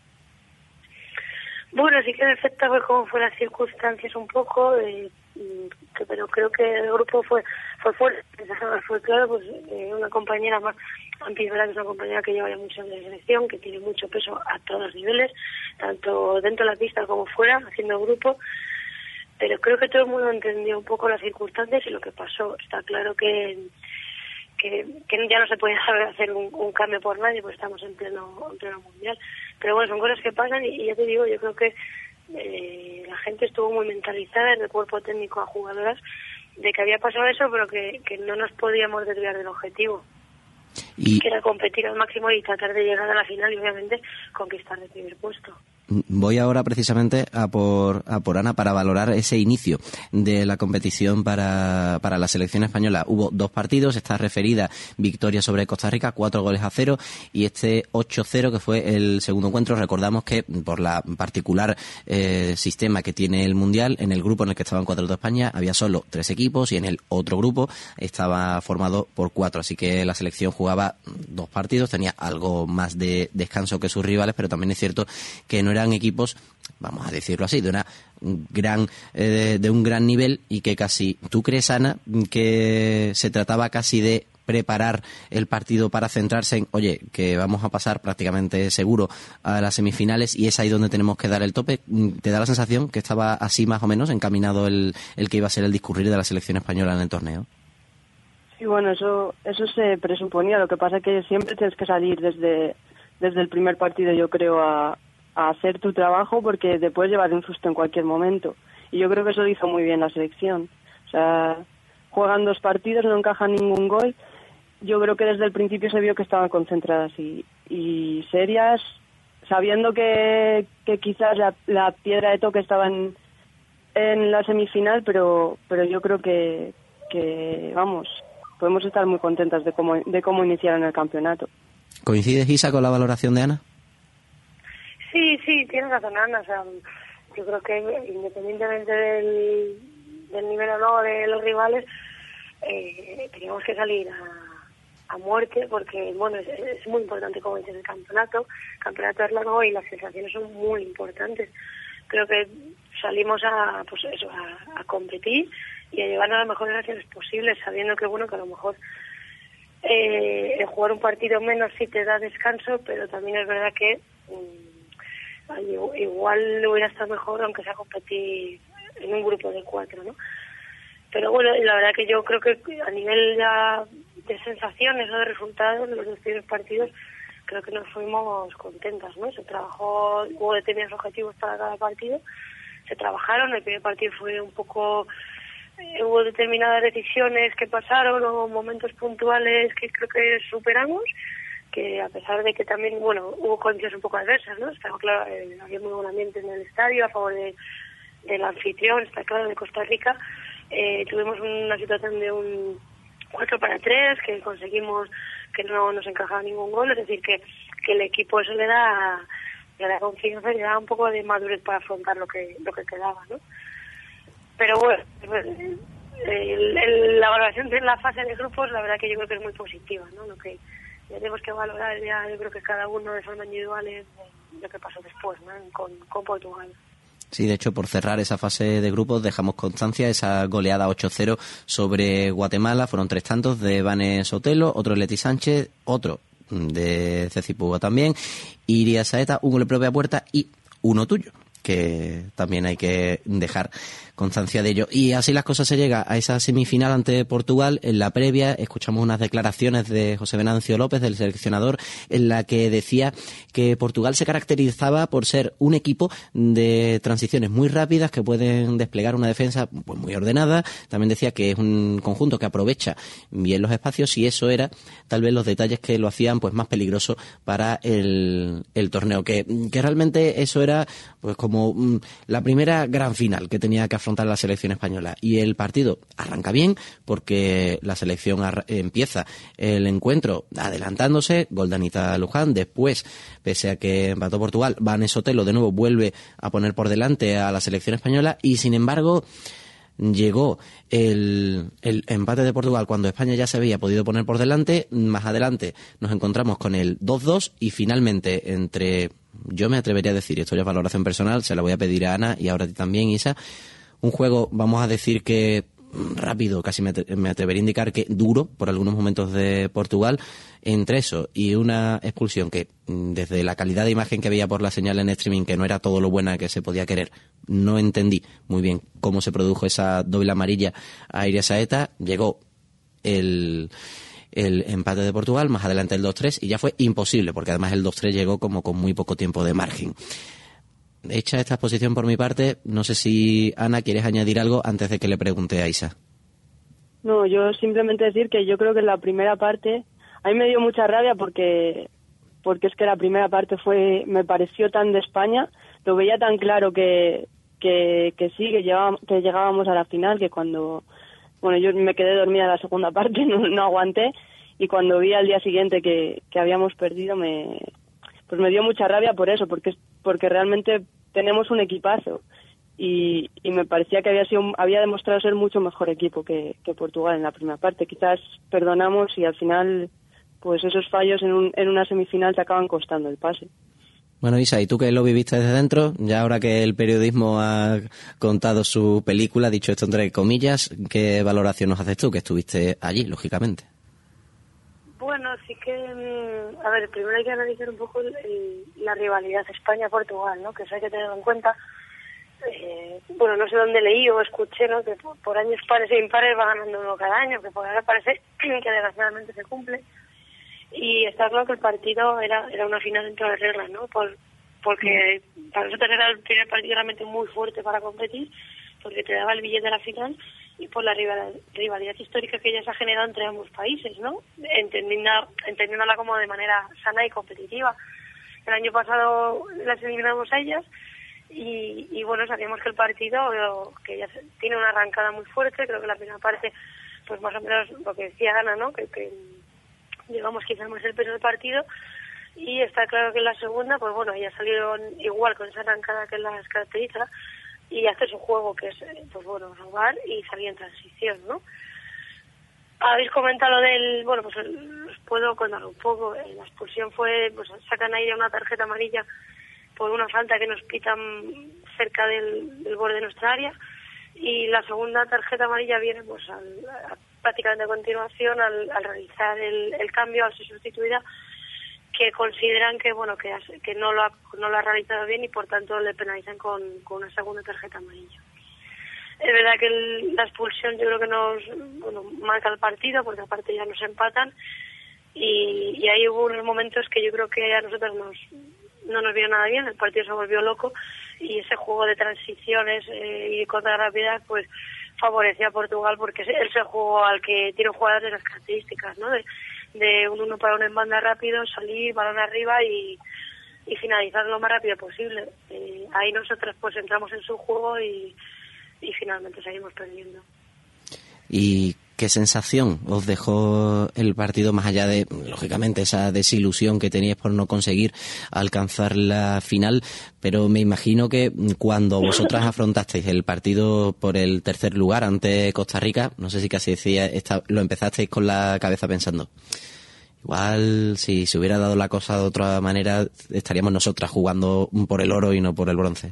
Bueno, sí que en efecto fue como fue las circunstancias un poco, eh, que, pero creo que el grupo fue fue fuerte, fue claro, pues eh, una compañera más, Ampi, verdad que es una compañera que lleva ya mucho en la selección, que tiene mucho peso a todos los niveles, tanto dentro de la pista como fuera, haciendo grupo. Pero creo que todo el mundo entendió un poco las circunstancias y lo que pasó. Está claro que que, que ya no se puede hacer un, un cambio por nadie, pues estamos en pleno, en pleno mundial. Pero bueno, son cosas que pasan y, y ya te digo, yo creo que eh, la gente estuvo muy mentalizada, desde el cuerpo técnico a jugadoras, de que había pasado eso, pero que, que no nos podíamos desviar del objetivo. Y que era competir al máximo y tratar de llegar a la final y obviamente conquistar el primer puesto. Voy ahora precisamente a por, a por Ana para valorar ese inicio de la competición para, para la selección española. Hubo dos partidos, esta referida victoria sobre Costa Rica, cuatro goles a cero, y este ocho cero que fue el segundo encuentro. Recordamos que por la particular eh, sistema que tiene el Mundial, en el grupo en el que estaban cuatro de España había solo tres equipos y en el otro grupo estaba formado por cuatro, así que la selección jugaba dos partidos, tenía algo más de descanso que sus rivales, pero también es cierto que no eran equipos, vamos a decirlo así, de una gran eh, de un gran nivel, y que casi, ¿tú crees, Ana, que se trataba casi de preparar el partido para centrarse en, oye, que vamos a pasar prácticamente seguro a las semifinales y es ahí donde tenemos que dar el tope? ¿Te da la sensación que estaba así más o menos encaminado el, el que iba a ser el discurrir de la selección española en el torneo? Sí, bueno, eso eso se presuponía. Lo que pasa es que siempre tienes que salir desde desde el primer partido, yo creo, a, a hacer tu trabajo, porque te puedes llevar un susto en cualquier momento. Y yo creo que eso lo hizo muy bien la selección. O sea, juegan dos partidos, no encajan ningún gol. Yo creo que desde el principio se vio que estaban concentradas y, y serias, sabiendo que, que quizás la, la piedra de toque estaba en, en la semifinal, pero pero yo creo que, que, vamos, podemos estar muy contentas de cómo, de cómo iniciaron el campeonato. ¿Coincides, Isa, con la valoración de Ana? Sí, sí, tienes razón, Ana. O sea, yo creo que independientemente del, del nivel o no de los rivales, eh, teníamos que salir a, a muerte, porque bueno, es, es muy importante, como dices, el campeonato. El campeonato es largo y las sensaciones son muy importantes. Creo que salimos a, pues eso, a, a competir y a llevarnos las mejores acciones posibles, sabiendo que bueno, que a lo mejor eh, el jugar un partido menos sí te da descanso, pero también es verdad que um, igual hubiera estado mejor aunque sea competir en un grupo de cuatro, ¿no? Pero bueno, la verdad que yo creo que a nivel ya de sensaciones o de resultados, los dos primeros partidos, creo que nos fuimos contentas, ¿no? Se trabajó, hubo determinados objetivos para cada partido, se trabajaron. El primer partido fue un poco, eh, hubo determinadas decisiones que pasaron o momentos puntuales que creo que superamos, que a pesar de que también, bueno, hubo condiciones un poco adversas, ¿no? Estaba claro, eh, había muy buen ambiente en el estadio a favor de, del anfitrión, está claro, de Costa Rica. Eh, tuvimos una situación de un cuatro para tres que conseguimos que no nos encajaba ningún gol, es decir, que, que el equipo eso le da, le da confianza y le da un poco de madurez para afrontar lo que lo que quedaba, ¿no? Pero bueno, el, el, la valoración de la fase de grupos, la verdad que yo creo que es muy positiva, ¿no? Lo que tenemos que valorar ya, yo creo que cada uno de forma individual es lo que pasó después, ¿no? Con, con Portugal. Sí, de hecho, por cerrar esa fase de grupos, dejamos constancia esa goleada ocho cero sobre Guatemala. Fueron tres tantos de Vane Sotelo, otro de Leti Sánchez, otro de Ceci Puga también, Iria Saeta, un gol de propia puerta y uno tuyo, que también hay que dejar constancia de ello. Y así las cosas, se llega a esa semifinal ante Portugal. En la previa escuchamos unas declaraciones de José Venancio López, del seleccionador, en la que decía que Portugal se caracterizaba por ser un equipo de transiciones muy rápidas, que pueden desplegar una defensa pues muy ordenada. También decía que es un conjunto que aprovecha bien los espacios, y eso era tal vez los detalles que lo hacían pues más peligroso para el, el torneo, que, que realmente eso era pues como mm, la primera gran final que tenía que afrontar la selección española. Y el partido arranca bien porque la selección ar- empieza el encuentro adelantándose, gol de Anita Luján. Después, pese a que empató Portugal, Vane Sotelo de nuevo vuelve a poner por delante a la selección española, y sin embargo llegó el, el empate de Portugal cuando España ya se había podido poner por delante. Más adelante nos encontramos con el dos dos y finalmente, entre, yo me atrevería a decir, esto ya es valoración personal, se la voy a pedir a Ana y ahora a ti también, Isa, un juego, vamos a decir que rápido, casi me atrevería a indicar que duro por algunos momentos de Portugal. Entre eso y una expulsión que, desde la calidad de imagen que veía por la señal en streaming, que no era todo lo buena que se podía querer, no entendí muy bien cómo se produjo esa doble amarilla a Iria Saeta. Llegó el, el empate de Portugal, más adelante el dos tres, y ya fue imposible, porque además el dos tres llegó como con muy poco tiempo de margen. Hecha esta exposición por mi parte, no sé si, Ana, ¿quieres añadir algo antes de que le pregunte a Isa? No, yo simplemente decir que yo creo que en la primera parte, a mí me dio mucha rabia porque porque es que la primera parte fue, me pareció tan de España, lo veía tan claro que que, que sí, que, llevábamos, que llegábamos a la final, que cuando, bueno, yo me quedé dormida en la segunda parte, no, no aguanté, y cuando vi al día siguiente que, que habíamos perdido, me pues me dio mucha rabia por eso, porque porque realmente tenemos un equipazo. Y, y me parecía que había sido había demostrado ser mucho mejor equipo que, que Portugal en la primera parte. Quizás perdonamos y al final pues esos fallos en, un, en una semifinal te acaban costando el pase. Bueno, Isa, ¿y tú que lo viviste desde dentro? Ya ahora que el periodismo ha contado su película, dicho esto entre comillas, ¿qué valoración nos haces tú, que estuviste allí, lógicamente? Bueno, sí que, a ver, primero hay que analizar un poco el, la rivalidad España-Portugal, ¿no? Que eso hay que tenerlo en cuenta. Eh, bueno, no sé dónde leí o escuché, ¿no? Que por, por años pares e impares va ganando uno cada año, que por ahora parece que desgraciadamente se cumple. Y está claro que el partido era era una final dentro de reglas, ¿no? Por, porque para nosotros era el primer partido realmente muy fuerte para competir, porque te daba el billete de la final, y por la rival, rivalidad histórica que ya se ha generado entre ambos países, ¿no? Entendiendo, entendiéndola como de manera sana y competitiva. El año pasado las eliminamos a ellas y, y bueno, sabíamos que el partido, que ya tiene una arrancada muy fuerte, creo que la primera parte, pues más o menos lo que decía Ana, ¿no? Que, que digamos quizás más el peso del partido, y está claro que en la segunda, pues bueno, ya salieron igual con esa arrancada que las caracteriza, y hace su juego, que es, pues bueno, robar y salir en transición, ¿no? Habéis comentado lo del, bueno, pues os puedo contar un poco. La expulsión fue, pues sacan ahí una tarjeta amarilla por una falta que nos pitan cerca del, del borde de nuestra área, y la segunda tarjeta amarilla viene pues al, a, prácticamente a continuación al, al realizar el, el cambio, al ser sustituida, que consideran que bueno que, que no lo ha, no lo ha realizado bien y por tanto le penalizan con, con una segunda tarjeta amarilla. Es verdad que el, la expulsión yo creo que nos bueno, marca el partido, porque aparte ya nos empatan, y, y ahí hubo unos momentos que yo creo que a nosotros nos, no nos vio nada bien, el partido se volvió loco, y ese juego de transiciones eh, y contra rapidez pues favorecía a Portugal, porque es el juego al que tiene jugadores de las características, ¿no? De, de un uno para uno en banda rápido, salir, balón arriba y, y finalizar lo más rápido posible. Eh, ahí nosotros pues entramos en su juego y, y finalmente seguimos perdiendo. ¿Y qué sensación os dejó el partido, más allá de, lógicamente, esa desilusión que teníais por no conseguir alcanzar la final? Pero me imagino que cuando vosotras afrontasteis el partido por el tercer lugar ante Costa Rica, no sé si casi decía, esta, lo empezasteis con la cabeza pensando, igual si se hubiera dado la cosa de otra manera, estaríamos nosotras jugando por el oro y no por el bronce.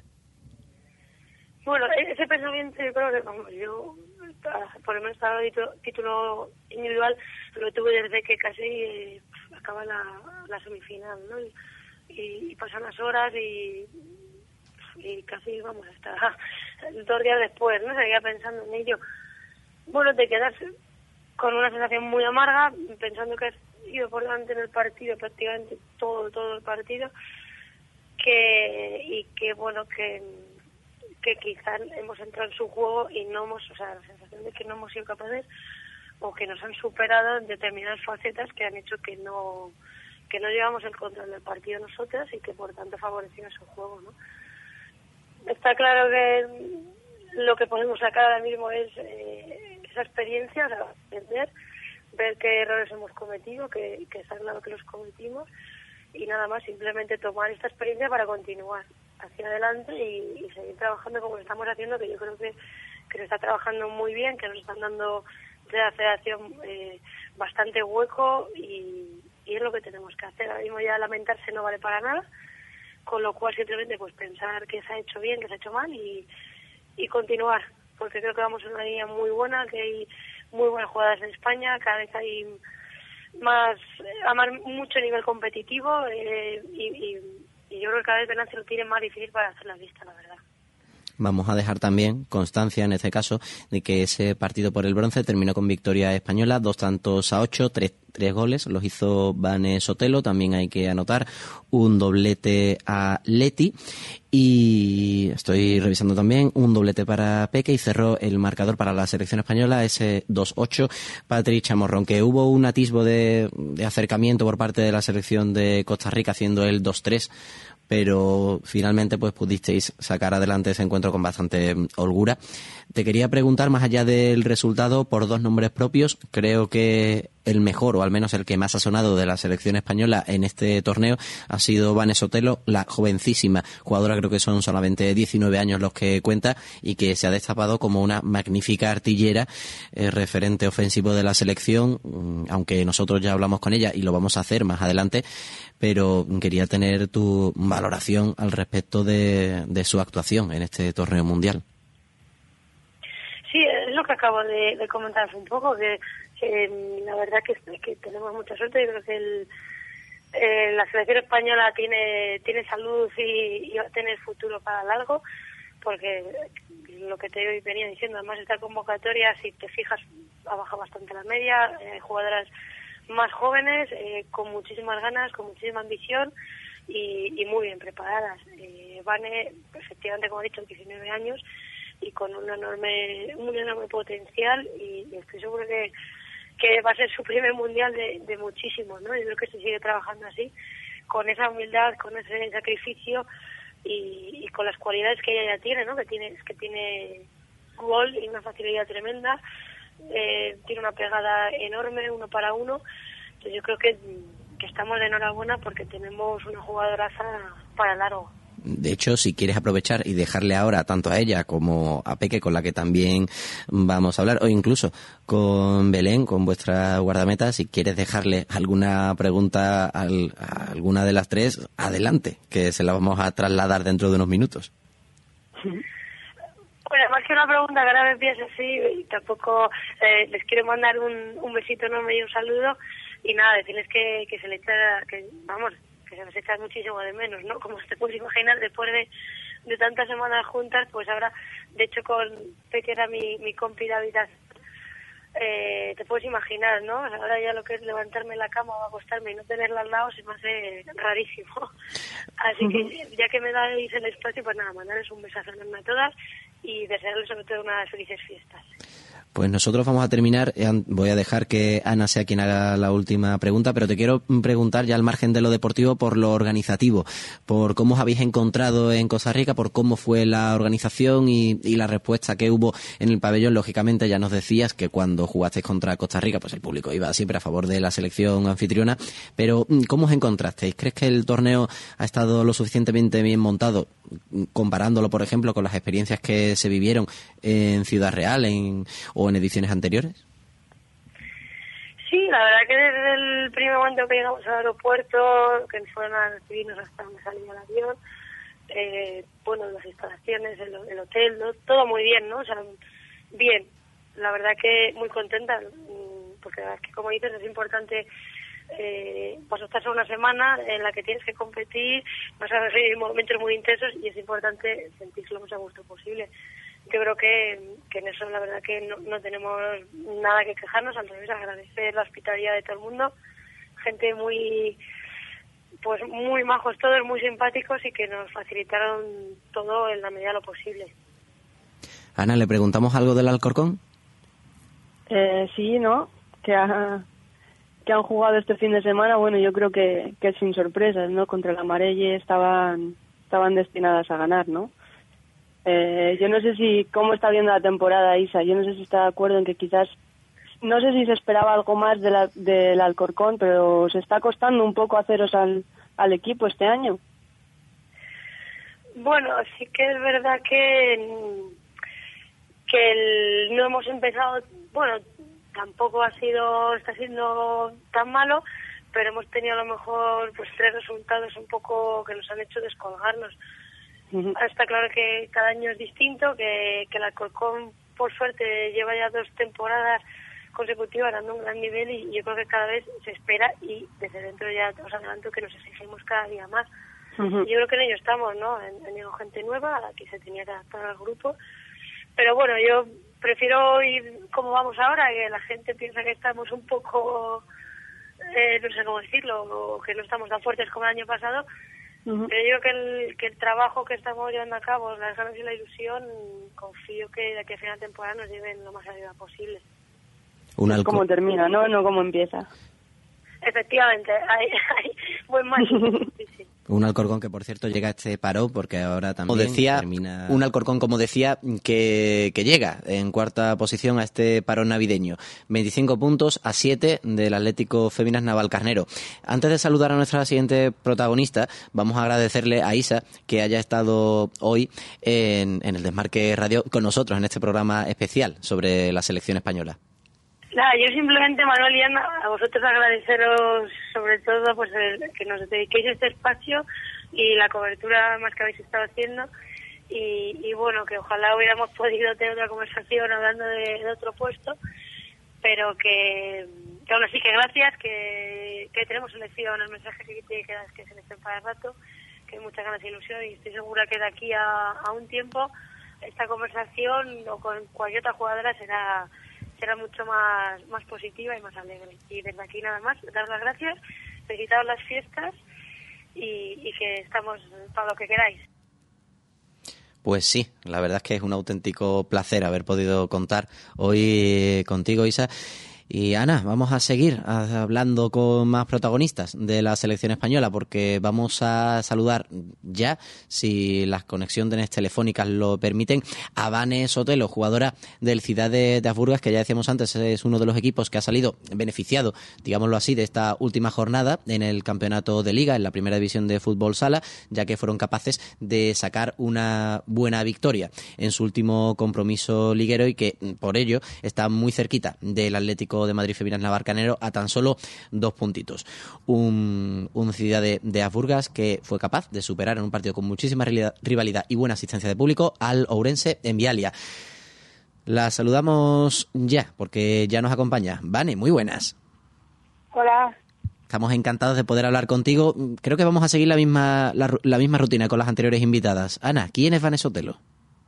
Bueno, ese pensamiento yo creo que, vamos, yo, por lo menos para el título individual, lo tuve desde que casi eh, acaba la, la semifinal, ¿no? Y, y, y pasan las horas y, y casi, vamos, hasta dos días después, ¿no? Seguía pensando en ello. Bueno, te quedas con una sensación muy amarga, pensando que has ido por delante en el partido, prácticamente todo, todo el partido, que y que, bueno, que... que quizás hemos entrado en su juego y no hemos, o sea, la sensación de que no hemos sido capaces o que nos han superado en determinadas facetas que han hecho que no que no llevamos el control del partido nosotras y que por tanto favorecieron su juego, ¿no? Está claro que lo que podemos sacar ahora mismo es eh, esa experiencia, o sea, entender, ver qué errores hemos cometido, que, que está claro que los cometimos, y nada más, simplemente tomar esta experiencia para continuar hacia adelante y, y seguir trabajando como lo estamos haciendo, que yo creo que, que se está trabajando muy bien, que nos están dando de la federación eh, bastante hueco y, y es lo que tenemos que hacer. Ahora mismo ya lamentarse no vale para nada, con lo cual simplemente pues pensar que se ha hecho bien, que se ha hecho mal y, y continuar, porque creo que vamos en una línea muy buena, que hay muy buenas jugadas en España, cada vez hay más, a más mucho nivel competitivo eh, y, y Y yo creo que cada vez Venancio lo tiene más difícil para hacer la lista, la verdad. Vamos a dejar también constancia, en este caso, de que ese partido por el bronce terminó con victoria española, dos tantos a ocho, tres, tres goles, los hizo Vane Sotelo, también hay que anotar un doblete a Leti, y estoy revisando también un doblete para Peque, y cerró el marcador para la selección española, ese dos ocho, Patrick Chamorrón, que hubo un atisbo de, de acercamiento por parte de la selección de Costa Rica, haciendo el dos tres, pero finalmente pues pudisteis sacar adelante ese encuentro con bastante holgura. Te quería preguntar, más allá del resultado, por dos nombres propios. Creo que el mejor, o al menos el que más ha sonado de la selección española en este torneo, ha sido Vane Sotelo, la jovencísima jugadora, creo que son solamente diecinueve años los que cuenta, y que se ha destapado como una magnífica artillera, eh, referente ofensivo de la selección, aunque nosotros ya hablamos con ella y lo vamos a hacer más adelante, pero quería tener tu valoración al respecto de, de su actuación en este torneo mundial. Sí, es lo que acabo de, de comentar un poco, que eh, la verdad que, que tenemos mucha suerte. Yo creo que el, eh, la selección española tiene tiene salud y, y va a tener futuro para largo, porque lo que te venía diciendo, además esta convocatoria, si te fijas, ha bajado bastante la media, hay eh, jugadoras más jóvenes, eh, con muchísimas ganas, con muchísima ambición y, y muy bien preparadas. Eh, Vane, efectivamente, como he dicho, diecinueve años, y con un enorme, un enorme potencial, y, y estoy seguro que, que va a ser su primer mundial de, de muchísimos, ¿no? Yo creo que se sigue trabajando así, con esa humildad, con ese sacrificio y, y con las cualidades que ella ya tiene, ¿no? Que tiene, es que tiene gol y una facilidad tremenda, eh, tiene una pegada enorme, uno para uno. Entonces yo creo que, que estamos de enhorabuena porque tenemos una jugadoraza para largo. De hecho, si quieres aprovechar y dejarle ahora tanto a ella como a Peque, con la que también vamos a hablar, o incluso con Belén, con vuestra guardameta, si quieres dejarle alguna pregunta al, a alguna de las tres, adelante, que se la vamos a trasladar dentro de unos minutos. Bueno, más que una pregunta, que ahora me piensas así, y tampoco eh, les quiero mandar un, un besito enorme y un saludo, y nada, decirles que, que se les echa, que vamos, que se les echa muchísimo de menos, ¿no? Como te puedes imaginar, después de, de tantas semanas juntas, pues ahora, de hecho con Peque era mi, mi compi de habitación, eh, te puedes imaginar, ¿no? O sea, ahora ya lo que es levantarme en la cama o acostarme y no tenerla al lado se me hace rarísimo. Así que ya que me dais el espacio, pues nada, mandarles un besazo enorme a todas y desearles sobre todo unas felices fiestas. Pues nosotros vamos a terminar. Voy a dejar que Ana sea quien haga la última pregunta, pero te quiero preguntar ya al margen de lo deportivo por lo organizativo, por cómo os habéis encontrado en Costa Rica, por cómo fue la organización y, y la respuesta que hubo en el pabellón. Lógicamente ya nos decías que cuando jugasteis contra Costa Rica, pues el público iba siempre a favor de la selección anfitriona, pero ¿cómo os encontrasteis? ¿Crees que el torneo ha estado lo suficientemente bien montado, comparándolo, por ejemplo, con las experiencias que se vivieron en Ciudad Real en, o en ediciones anteriores? Sí, la verdad que desde el primer momento que llegamos al aeropuerto, que nos fueron a recibirnos hasta donde salía el avión, eh, bueno, las instalaciones, el, el hotel, ¿no? Todo muy bien, ¿no? O sea, bien, la verdad que muy contenta, porque la verdad es que, como dices, es importante eh, pues estás una semana en la que tienes que competir, vas a recibir momentos muy intensos y es importante sentirse lo más a gusto posible. Yo creo que, que en eso la verdad que no, no tenemos nada que quejarnos, al revés, agradecer la hospitalidad de todo el mundo, gente muy, pues muy majos todos, muy simpáticos y que nos facilitaron todo en la medida de lo posible. Ana, ¿le preguntamos algo del Alcorcón? Eh, sí, ¿no? Que ha... que han jugado este fin de semana, bueno, yo creo que, que sin sorpresas, ¿no? Contra la Marelle estaban estaban destinadas a ganar, ¿no? Eh, yo no sé si, cómo está viendo la temporada Isa, yo no sé si está de acuerdo en que quizás, no sé si se esperaba algo más de la, del Alcorcón, pero se está costando un poco haceros al, al equipo este año. Bueno, sí que es verdad que, que el, no hemos empezado, bueno, tampoco ha sido, está siendo tan malo, pero hemos tenido a lo mejor pues tres resultados un poco que nos han hecho descolgarnos. Uh-huh. Está claro que cada año es distinto, que, que el Alcorcón por suerte lleva ya dos temporadas consecutivas dando un gran nivel y yo creo que cada vez se espera y desde dentro ya os adelanto que nos exigimos cada día más. Uh-huh. Yo creo que en ello estamos, ¿no? Han llegado gente nueva a la que se tenía que adaptar al grupo, pero bueno, yo prefiero ir como vamos ahora, que la gente piensa que estamos un poco, eh, no sé cómo decirlo, o que no estamos tan fuertes como el año pasado, uh-huh. Pero yo creo que el, que el trabajo que estamos llevando a cabo, las ganas y la ilusión, confío que de aquí a final de temporada nos lleven lo más arriba posible. Un alco- ¿Cómo termina, no? No cómo empieza. Efectivamente, hay, hay buen match. Sí, sí. Un Alcorcón que, por cierto, llega a este paro porque ahora también como decía, termina... Un Alcorcón, como decía, que, que llega en cuarta posición a este paro navideño. veinticinco puntos a siete del Atlético Féminas Navalcarnero. Antes de saludar a nuestra siguiente protagonista, vamos a agradecerle a Isa que haya estado hoy en, en el Desmarque Radio con nosotros en este programa especial sobre la selección española. Nada, yo simplemente, Manuel y Ana, a vosotros agradeceros sobre todo pues el, que nos dediquéis este espacio y la cobertura más que habéis estado haciendo y, y bueno, que ojalá hubiéramos podido tener otra conversación hablando de, de otro puesto, pero que, que aún así que gracias, que, que tenemos selección, el mensaje que tiene que dar es que selección para el rato, que hay muchas ganas de ilusión y estoy segura que de aquí a, a un tiempo esta conversación o con cualquier otra jugadora será será mucho más más positiva y más alegre. Y desde aquí nada más, daros las gracias, felicitaros las fiestas y, y que estamos para lo que queráis. Pues sí, la verdad es que es un auténtico placer haber podido contar hoy contigo, Isa. Y Ana, vamos a seguir hablando con más protagonistas de la selección española, porque vamos a saludar ya, si las conexiones telefónicas lo permiten, a Vane Sotelo, jugadora del Ciudad de, de Asburgas, que ya decíamos antes es uno de los equipos que ha salido beneficiado, digámoslo así, de esta última jornada en el campeonato de Liga, en la primera división de fútbol sala, ya que fueron capaces de sacar una buena victoria en su último compromiso liguero y que por ello está muy cerquita del Atlético de Madrid Feminas Navarcanero a tan solo dos puntitos. Un, un Ciudad de, de Asburgas que fue capaz de superar en un partido con muchísima rivalidad y buena asistencia de público al Ourense en Vialia. La saludamos ya, porque ya nos acompaña. Vane, muy buenas. Hola. Estamos encantados de poder hablar contigo. Creo que vamos a seguir la misma, la, la misma rutina con las anteriores invitadas. Ana, ¿quién es Vane Sotelo?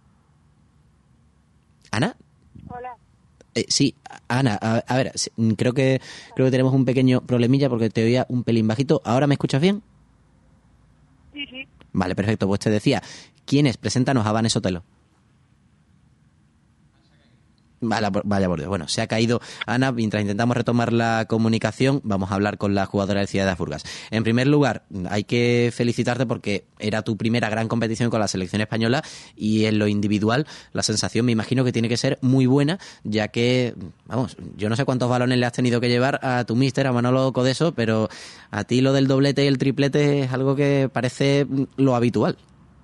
¿Ana? Hola. Eh, sí, Ana, a, a ver, creo que creo que tenemos un pequeño problemilla porque te oía un pelín bajito. ¿Ahora me escuchas bien? Sí, sí. Vale, perfecto. Pues te decía, ¿quién es? Preséntanos a Vane Sotelo. Vale, vaya por Dios. Bueno, se ha caído Ana. Mientras intentamos retomar la comunicación, vamos a hablar con la jugadora del Ciudad de Asburgas. En primer lugar, hay que felicitarte porque era tu primera gran competición con la selección española y en lo individual la sensación me imagino que tiene que ser muy buena, ya que, vamos, yo no sé cuántos balones le has tenido que llevar a tu míster, a Manolo Codeso, pero a ti lo del doblete y el triplete es algo que parece lo habitual.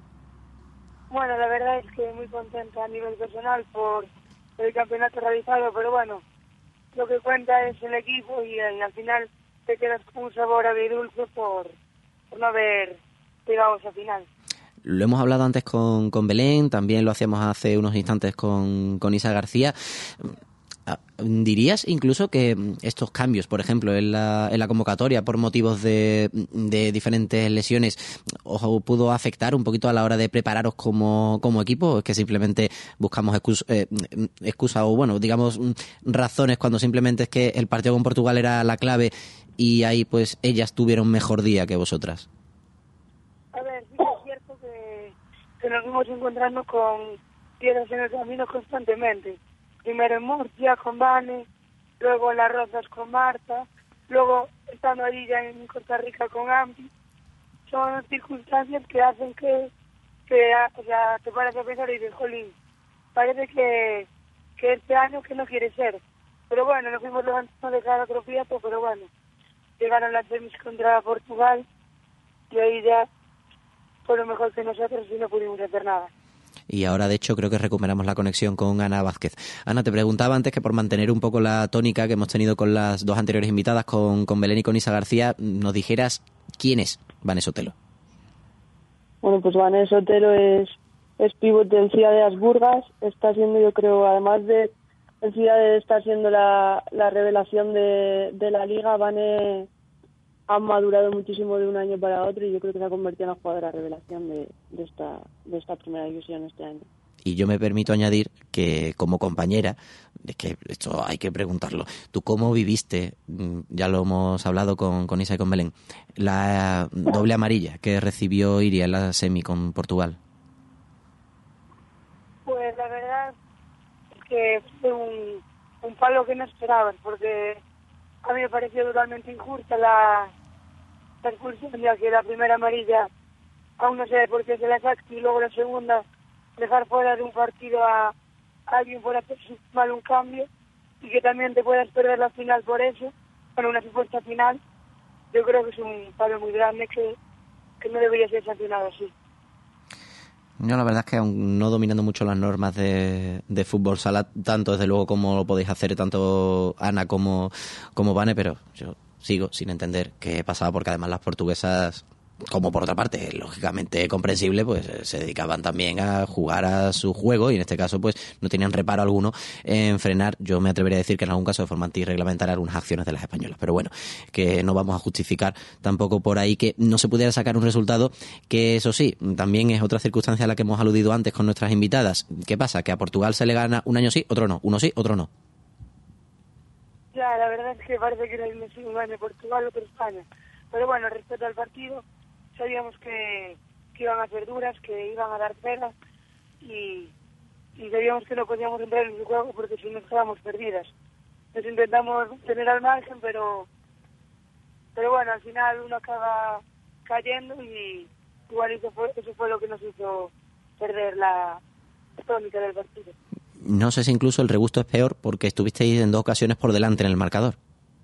Bueno, la verdad es que muy contenta a nivel personal por el campeonato realizado, pero bueno, lo que cuenta es el equipo y, y al final te quedas con un sabor agridulce por, por no haber llegado a esa final. Lo hemos hablado antes con, con Belén, también lo hacíamos hace unos instantes con, con Isa García. ¿Dirías incluso que estos cambios, por ejemplo, en la, en la convocatoria por motivos de, de diferentes lesiones, os pudo afectar un poquito a la hora de prepararos como, como equipo? ¿O es que simplemente buscamos excusa, eh, excusa o, bueno, digamos, razones cuando simplemente es que el partido con Portugal era la clave y ahí pues ellas tuvieron mejor día que vosotras? A ver, sí es cierto que, que nos fuimos encontrando con piedras en el camino constantemente. Primero en Murcia con Vane, luego en Las Rozas con Marta, luego estando allí ya en Costa Rica con Ampi. Son circunstancias que hacen que, que o sea, te paras a pensar y dices, jolín, parece que, que este año que no quiere ser. Pero bueno, nos fuimos levantando de cada tropiazo, pero bueno, llegaron las semis contra Portugal y ahí ya fueron mejor que nosotros y no pudimos hacer nada. Y ahora, de hecho, creo que recuperamos la conexión con Ana Vázquez. Ana, te preguntaba antes que por mantener un poco la tónica que hemos tenido con las dos anteriores invitadas, con, con Belén y con Isa García, nos dijeras quién es Vane Sotelo. Bueno, pues Vane Sotelo es, es pívot del Ciudad de Asburgas. Está siendo, yo creo, además de el Ciudad de estar siendo la, la revelación de, de la Liga, Vane ha madurado muchísimo de un año para otro y yo creo que se ha convertido en la jugadora revelación de, de esta de esta primera división este año. Y yo me permito añadir que como compañera, es que esto hay que preguntarlo, ¿tú cómo viviste, ya lo hemos hablado con, con Isa y con Belén, la doble amarilla que recibió Iria en la semi con Portugal? Pues la verdad es que fue un, un palo que no esperabas, porque a mí me pareció totalmente injusta la, la expulsión, ya que la primera amarilla aún no sé por qué se la saca y luego la segunda dejar fuera de un partido a, a alguien por hacer mal un cambio y que también te puedas perder la final por eso, bueno, una supuesta final. Yo creo que es un palo muy grande que, que no debería ser sancionado así. Yo la verdad es que aún no dominando mucho las normas de, de fútbol sala, tanto desde luego como lo podéis hacer tanto Ana como, como Vane, pero yo sigo sin entender qué pasaba, porque además las portuguesas, como por otra parte, lógicamente comprensible, pues se dedicaban también a jugar a su juego y en este caso pues no tenían reparo alguno en frenar, yo me atrevería a decir que en algún caso de forma antirreglamentaria, algunas acciones de las españolas, pero bueno, que no vamos a justificar tampoco por ahí que no se pudiera sacar un resultado que, eso sí, también es otra circunstancia a la que hemos aludido antes con nuestras invitadas. ¿Qué pasa? Que a Portugal se le gana un año sí, otro no, uno sí, otro no. Ya, la verdad es que parece que era el mismo año Portugal, otro España, pero bueno, respecto al partido, sabíamos que, que iban a ser duras, que iban a dar penas, y, y sabíamos que no podíamos entrar en el juego porque si no estábamos perdidas. Nos intentamos tener al margen, pero pero bueno, al final uno acaba cayendo y igual eso fue, eso fue lo que nos hizo perder la tónica del partido. No sé si incluso el regusto es peor porque estuvisteis en dos ocasiones por delante en el marcador.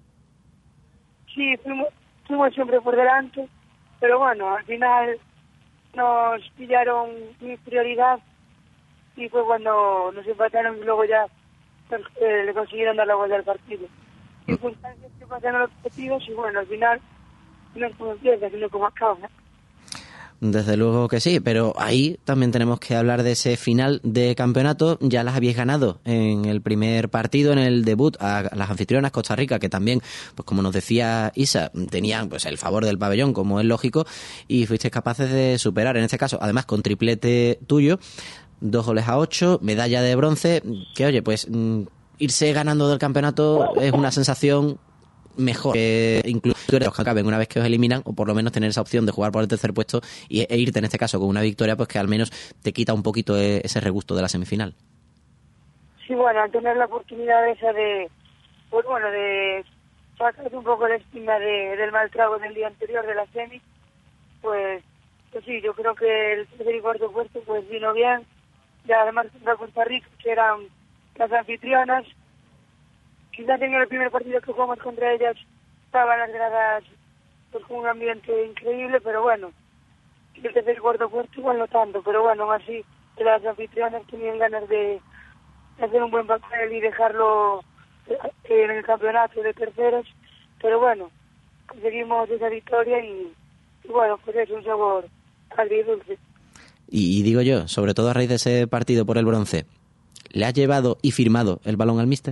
Sí, fuimos, fuimos siempre por delante, pero bueno, al final nos pillaron mi prioridad y fue cuando nos empataron y luego ya eh, le consiguieron dar la vuelta al partido. Circunstancias que pasaron los objetivos y bueno, al final no es como empieza, sino como acaba. Desde luego que sí, pero ahí también tenemos que hablar de ese final de campeonato. Ya las habéis ganado en el primer partido, en el debut, a las anfitrionas Costa Rica, que también, pues como nos decía Isa, tenían pues el favor del pabellón, como es lógico, y fuisteis capaces de superar, en este caso, además con triplete tuyo, dos goles a ocho, medalla de bronce, que oye, pues irse ganando del campeonato es una sensación mejor que incluso los que acaben una vez que os eliminan, o por lo menos tener esa opción de jugar por el tercer puesto y, e irte en este caso con una victoria, pues que al menos te quita un poquito ese regusto de la semifinal. Sí, bueno, al tener la oportunidad esa de, pues bueno, de sacar un poco la estima de, del mal trago del día anterior de la semi, pues, pues sí, yo creo que el tercer y cuarto puesto pues vino bien, y además contra Costa Rica, que eran las anfitrionas. Quizás en el primer partido que jugamos contra ellas estaban las gradas pues, con un ambiente increíble, pero bueno, el tercer y cuarto puesto igual no tanto, pero bueno, aún así las anfitrionas tenían ganas de hacer un buen papel y dejarlo en el campeonato de terceros, pero bueno, conseguimos esa victoria y, y bueno, pues es un sabor agridulce. Y, y digo yo, sobre todo a raíz de ese partido por el bronce, ¿le has llevado y firmado el balón al míster?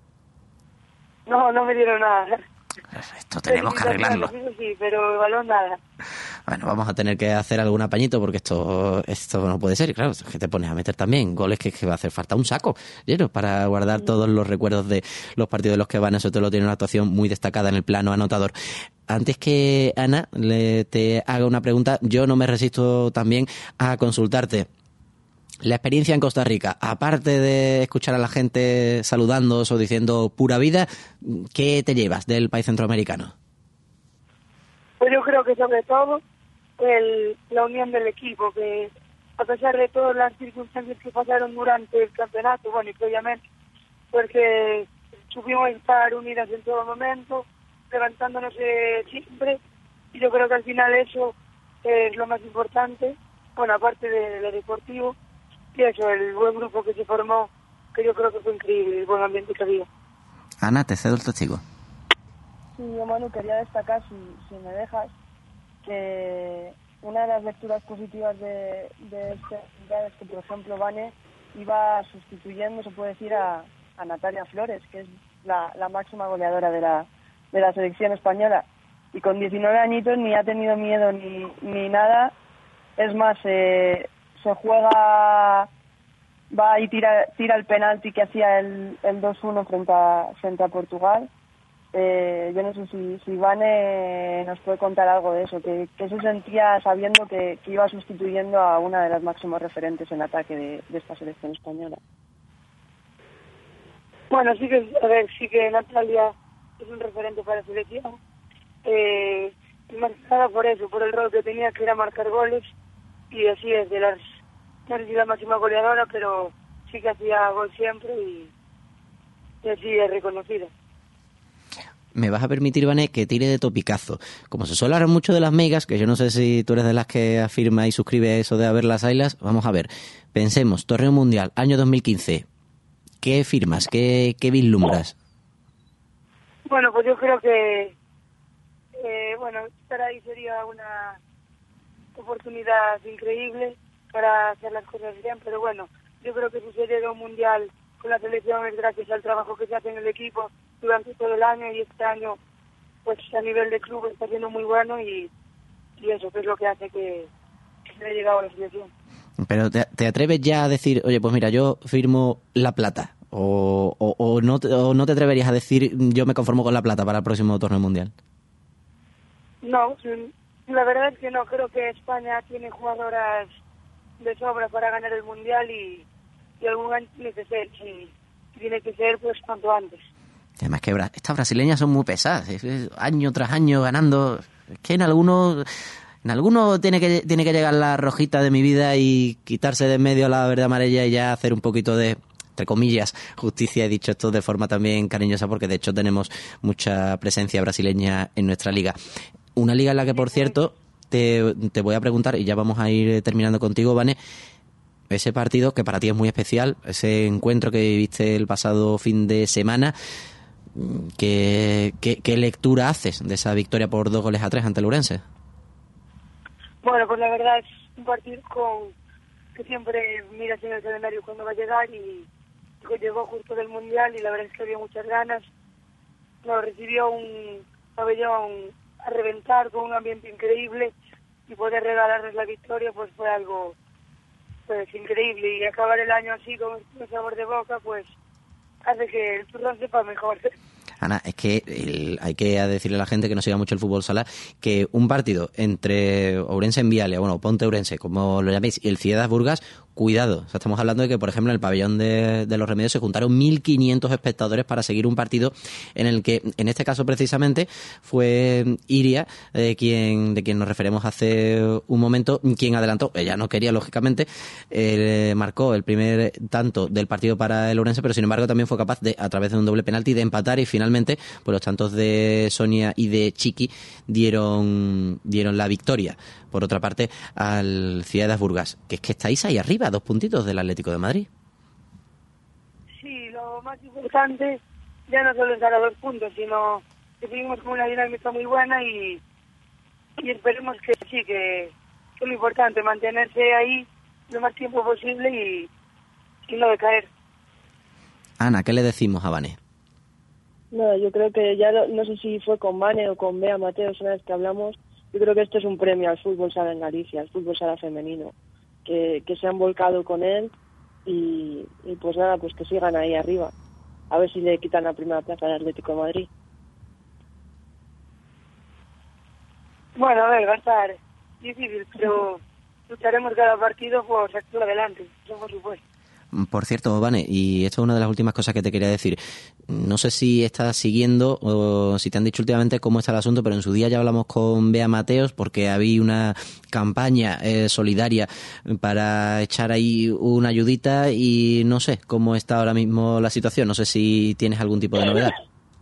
No, no me dieron nada. Esto tenemos que arreglarlo. Sí, pero el balón nada. Bueno, vamos a tener que hacer algún apañito porque esto esto no puede ser. Y claro, es que te pones a meter también goles que, que va a hacer falta un saco lleno para guardar todos los recuerdos de los partidos de los que van. Eso te lo tiene una actuación muy destacada en el plano anotador. Antes que Ana le te haga una pregunta, yo no me resisto también a consultarte. La experiencia en Costa Rica, aparte de escuchar a la gente saludándoos o diciendo pura vida, ¿qué te llevas del país centroamericano? Pues yo creo que sobre todo el, la unión del equipo, que a pesar de todas las circunstancias que pasaron durante el campeonato, bueno, y previamente, porque supimos estar unidas en todo momento, levantándonos eh, siempre, y yo creo que al final eso es lo más importante, bueno, aparte de, de lo deportivo, y eso, el buen grupo que se formó, que yo creo que fue increíble, el buen ambiente que había. Ana, te cedo el testigo. Sí, yo, Manu, quería destacar, si, si me dejas, que una de las lecturas positivas de, de este es que, por ejemplo, Vane iba sustituyendo, se puede decir, a, a Natalia Flores, que es la, la máxima goleadora de la, de la selección española. Y con diecinueve añitos ni ha tenido miedo ni, ni nada. Es más, eh, se juega, va y tira, tira el penalti que hacía el, el dos uno frente a, frente a Portugal. Eh, yo no sé si, si Vane nos puede contar algo de eso, que, que se sentía sabiendo que, que iba sustituyendo a una de las máximas referentes en ataque de, de esta selección española. Bueno, sí que, a ver, sí que Natalia es un referente para la selección. Eh, y más que nada por eso, por el rol que tenía, que era marcar goles. Y así es, de las, no sé si la máxima goleadora, pero sí que hacía gol siempre y, y así es reconocida. Me vas a permitir, Vané, que tire de topicazo. Como se suele hablar mucho de las megas, que yo no sé si tú eres de las que afirma y suscribe eso de haber las ailas, vamos a ver. Pensemos, Torneo Mundial, año dos mil quince. ¿Qué firmas? ¿Qué, qué vislumbras? Bueno, pues yo creo que eh, bueno, estar ahí sería una oportunidad increíble para hacer las cosas bien, pero bueno, yo creo que si se llega a un mundial con la selección es gracias al trabajo que se hace en el equipo durante todo el año, y este año pues a nivel de club está siendo muy bueno y, y eso que es lo que hace que, que se haya llegado a la selección. Pero te, te atreves ya a decir, oye, pues mira, yo firmo la plata, o, o, o, no, o no te atreverías a decir yo me conformo con la plata para el próximo torneo mundial. No, la verdad es que no, creo que España tiene jugadoras de sobra para ganar el Mundial y, y algún año tiene que ser, si tiene que ser pues cuanto antes. Además que estas brasileñas son muy pesadas, es, es, año tras año ganando. Es que en algunos en algunos tiene que tiene que llegar la rojita de mi vida y quitarse de en medio la verde amarilla y ya hacer un poquito de, entre comillas, justicia. He dicho esto de forma también cariñosa porque de hecho tenemos mucha presencia brasileña en nuestra liga. Una liga en la que, por cierto, te, te voy a preguntar, y ya vamos a ir terminando contigo, Vane, ese partido que para ti es muy especial, ese encuentro que viviste el pasado fin de semana, ¿qué, qué, qué lectura haces de esa victoria por dos goles a tres ante el Ourense? Bueno, pues la verdad es un partido con que siempre miras en el calendario cuando va a llegar y llegó justo del Mundial y la verdad es que había muchas ganas. Nos recibió un pabellón a reventar con un ambiente increíble y poder regalarles la victoria pues fue algo pues increíble, y acabar el año así con un sabor de boca pues hace que el turrón sepa mejor. Ana, es que el, hay que decirle a la gente que no siga mucho el fútbol sala que un partido entre Ourense en Vialia, bueno, Ponte Ourense, como lo llaméis, y el Ciudad Burgas, cuidado. O sea, estamos hablando de que, por ejemplo, en el pabellón de, de los Remedios se juntaron mil quinientos espectadores para seguir un partido en el que, en este caso precisamente, fue Iria, eh, quien de quien nos referimos hace un momento, quien adelantó. Ella no quería, lógicamente, eh, marcó el primer tanto del partido para el Ourense, pero sin embargo también fue capaz de, a través de un doble penalti, de empatar, y finalmente pues los tantos de Sonia y de Chiqui dieron, dieron la victoria. Por otra parte, al Ciudad Burgas, que es que estáis ahí arriba, dos puntitos del Atlético de Madrid. Sí, lo más importante ya no solo es dar a dos puntos, sino que seguimos con una dinámica muy buena y, y esperemos que sí, que, que es lo importante, mantenerse ahí lo más tiempo posible y, y no decaer. Ana, ¿qué le decimos a Vane? No, yo creo que ya lo, no sé si fue con Vane o con Bea Mateos una vez que hablamos. Yo creo que esto es un premio al fútbol sala en Galicia, al fútbol sala femenino, que, que se han volcado con él y, y pues nada, pues que sigan ahí arriba. A ver si le quitan la primera plaza al Atlético de Madrid. Bueno, a ver, va a estar difícil, pero lucharemos cada partido por sacarlo adelante, eso por supuesto. Por cierto, Vane, y esto es una de las últimas cosas que te quería decir. No sé si estás siguiendo o si te han dicho últimamente cómo está el asunto, pero en su día ya hablamos con Bea Mateos porque había una campaña eh, solidaria para echar ahí una ayudita y no sé cómo está ahora mismo la situación. No sé si tienes algún tipo de novedad.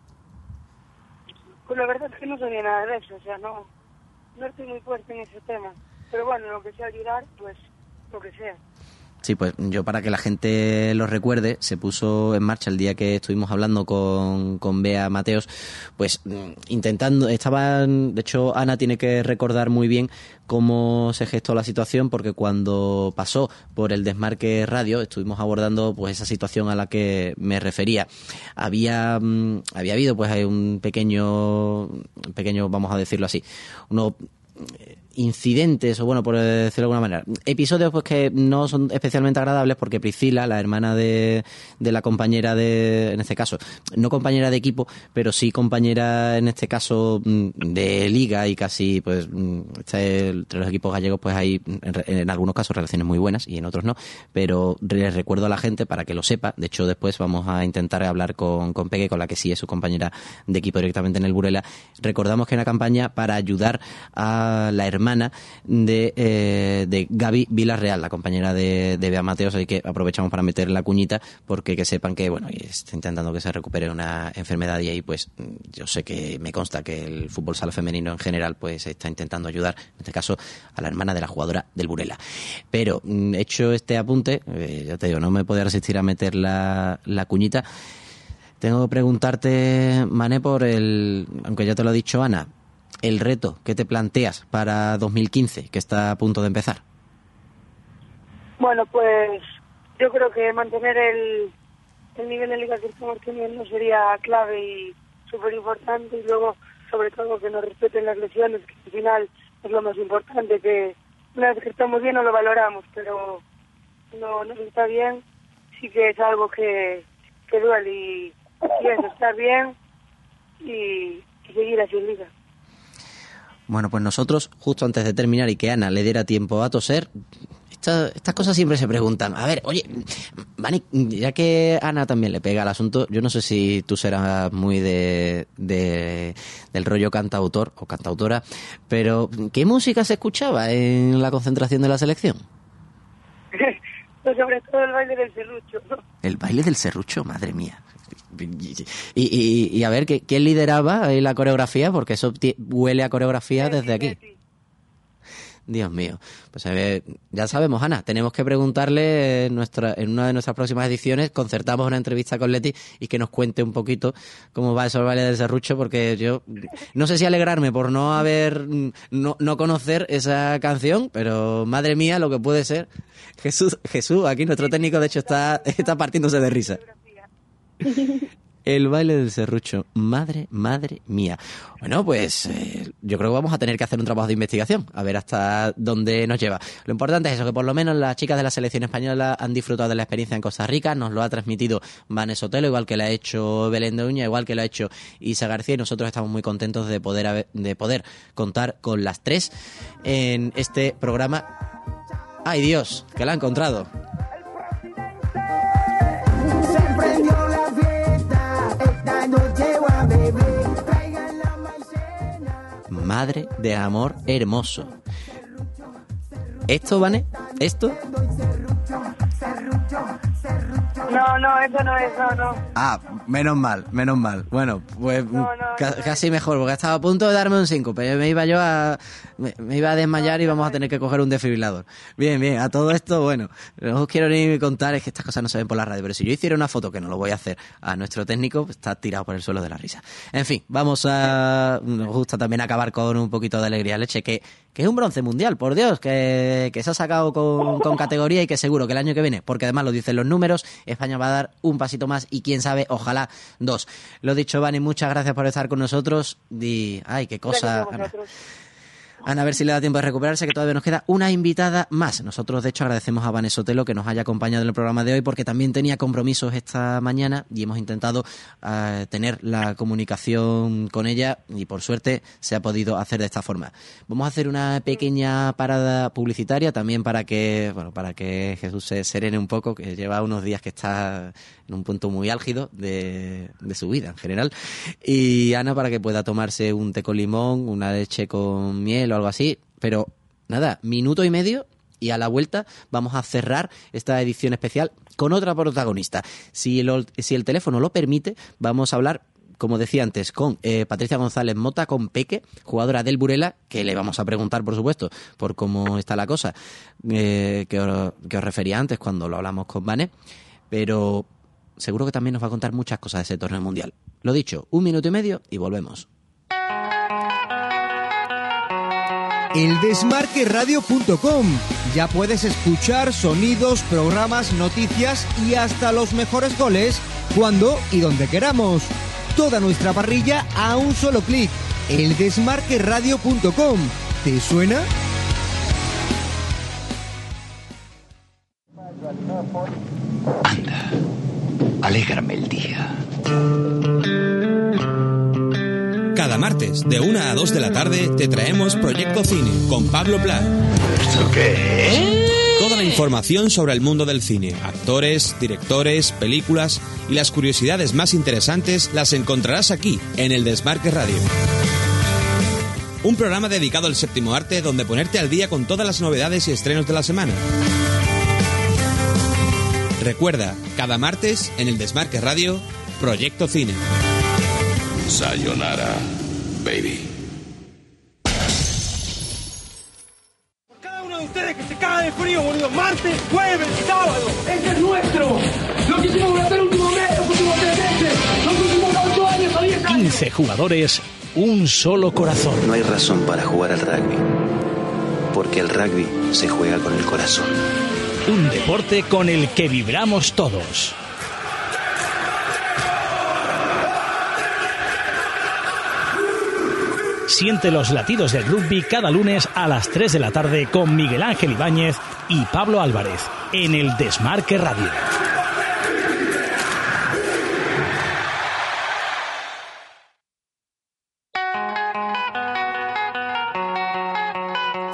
Pues la verdad es que no sabía nada de eso, o sea, no, no estoy muy fuerte en ese tema. Pero bueno, lo que sea ayudar, pues lo que sea. Sí, pues yo, para que la gente lo recuerde, se puso en marcha el día que estuvimos hablando con, con Bea Mateos, pues intentando, estaban, de hecho Ana tiene que recordar muy bien cómo se gestó la situación, porque cuando pasó por el Desmarque Radio estuvimos abordando pues esa situación a la que me refería. Había había habido pues un pequeño, un pequeño, vamos a decirlo así, uno incidentes, o bueno, por decirlo de alguna manera, episodios pues que no son especialmente agradables, porque Priscila, la hermana de, de la compañera de, en este caso, no compañera de equipo, pero sí compañera en este caso de liga, y casi pues entre los equipos gallegos pues hay en, en algunos casos relaciones muy buenas y en otros no, pero les recuerdo a la gente para que lo sepa. De hecho, después vamos a intentar hablar con, con Peque, con la que sí es su compañera de equipo directamente en el Burela. Recordamos que hay una campaña para ayudar a la hermana de, eh, de Gaby Villarreal, la compañera de, de Bea Mateos, así que aprovechamos para meter la cuñita, porque que sepan que, bueno, está intentando que se recupere una enfermedad, y ahí pues yo sé que me consta que el fútbol sala femenino en general pues está intentando ayudar, en este caso a la hermana de la jugadora del Burela. Pero hecho este apunte, eh, ya te digo, no me podía resistir a meter la, la cuñita. Tengo que preguntarte, Mané, por el, aunque ya te lo ha dicho Ana, el reto que te planteas para dos mil quince, que está a punto de empezar. Bueno, pues yo creo que mantener el, el nivel de liga que estamos teniendo sería clave y súper importante, y luego, sobre todo, que nos respeten las lesiones, que al final es lo más importante, que una vez que estamos bien no lo valoramos, pero no, no está bien, sí que es algo que, que duele, y, y es estar bien y, y seguir así en liga. Bueno, pues nosotros, justo antes de terminar y que Ana le diera tiempo a toser, esta, estas cosas siempre se preguntan. A ver, oye, Vani, ya que Ana también le pega al asunto, yo no sé si tú serás muy de, de del rollo cantautor o cantautora, pero ¿qué música se escuchaba en la concentración de la selección? Pues sobre todo el baile del serrucho, ¿no? El baile del serrucho, madre mía. Y, y, y a ver, ¿quién lideraba ahí la coreografía? Porque eso t- huele a coreografía desde aquí. Dios mío. Pues a ver, ya sabemos, Ana, tenemos que preguntarle en, nuestra, en una de nuestras próximas ediciones, concertamos una entrevista con Leti y que nos cuente un poquito cómo va eso el baile del serrucho, porque yo no sé si alegrarme por no haber, no, no conocer esa canción, pero madre mía lo que puede ser. Jesús, Jesús, aquí nuestro técnico de hecho está, está partiéndose de risa. El baile del serrucho, madre, madre mía. Bueno, pues eh, yo creo que vamos a tener que hacer un trabajo de investigación, a ver hasta dónde nos lleva. Lo importante es eso, que por lo menos las chicas de la selección española han disfrutado de la experiencia en Costa Rica, nos lo ha transmitido Vanessa Sotelo, igual que lo ha hecho Belén de Uña, igual que lo ha hecho Isa García, y nosotros estamos muy contentos de poder, haber, de poder contar con las tres en este programa. ¡Ay, Dios! Que la ha encontrado. Madre de amor hermoso. ¿Esto, Vane? ¿Esto? No, no, eso no es, no, no. Ah, menos mal, menos mal. Bueno, pues no, no, ca- no, casi mejor, porque estaba a punto de darme un síncope. Me iba yo a... Me, me iba a desmayar y vamos a tener que coger un desfibrilador. Bien, bien, a todo esto, bueno, no os quiero ni contar, es que estas cosas no se ven por la radio, pero si yo hiciera una foto, que no lo voy a hacer, a nuestro técnico, está tirado por el suelo de la risa. En fin, vamos a... Nos gusta también acabar con un poquito de alegría, leche, que, que es un bronce mundial, por Dios, que, que se ha sacado con, con categoría y que seguro que el año que viene, porque además lo dicen los números, España va a dar un pasito más y quién sabe, ojalá dos. Lo dicho, Vani, muchas gracias por estar con nosotros y... Ay, qué cosa... Ana. Ana, a ver si le da tiempo de recuperarse, que todavía nos queda una invitada más. Nosotros, de hecho, agradecemos a Vanessa Sotelo que nos haya acompañado en el programa de hoy, porque también tenía compromisos esta mañana y hemos intentado uh, tener la comunicación con ella y, por suerte, se ha podido hacer de esta forma. Vamos a hacer una pequeña parada publicitaria también para que, bueno, para que Jesús se serene un poco, que lleva unos días que está en un punto muy álgido de, de su vida en general. Y Ana, para que pueda tomarse un té con limón, una leche con miel o algo así, pero nada, minuto y medio y a la vuelta vamos a cerrar esta edición especial con otra protagonista. Si el, si el teléfono lo permite, vamos a hablar, como decía antes, con eh, Patricia González Mota, con Peque, jugadora del Burela, que le vamos a preguntar, por supuesto, por cómo está la cosa, eh, que, os, que os refería antes cuando lo hablamos con Vane, pero seguro que también nos va a contar muchas cosas de ese torneo mundial. Lo dicho, un minuto y medio y volvemos. el desmarque radio punto com. Ya puedes escuchar sonidos, programas, noticias y hasta los mejores goles cuando y donde queramos. Toda nuestra parrilla a un solo clic. el desmarque radio punto com. ¿Te suena? Anda, alégrame el día. Cada martes, de una a dos de la tarde, te traemos Proyecto Cine con Pablo Pla. ¿Esto qué es? Toda la información sobre el mundo del cine, actores, directores, películas y las curiosidades más interesantes las encontrarás aquí, en el Desmarque Radio. Un programa dedicado al séptimo arte donde ponerte al día con todas las novedades y estrenos de la semana. Recuerda, cada martes, en el Desmarque Radio, Proyecto Cine. Sayonara, baby. Por cada uno de ustedes que se caga de frío, boludo. Martes, jueves, sábado. ¡Este es nuestro! Lo que hicimos durante el último mes, los últimos tres meses, los últimos ocho años o diez años. quince jugadores, un solo corazón. No hay razón para jugar al rugby, porque el rugby se juega con el corazón. Un deporte con el que vibramos todos. Siente los latidos del rugby cada lunes a las tres de la tarde con Miguel Ángel Ibáñez y Pablo Álvarez en el Desmarque Radio.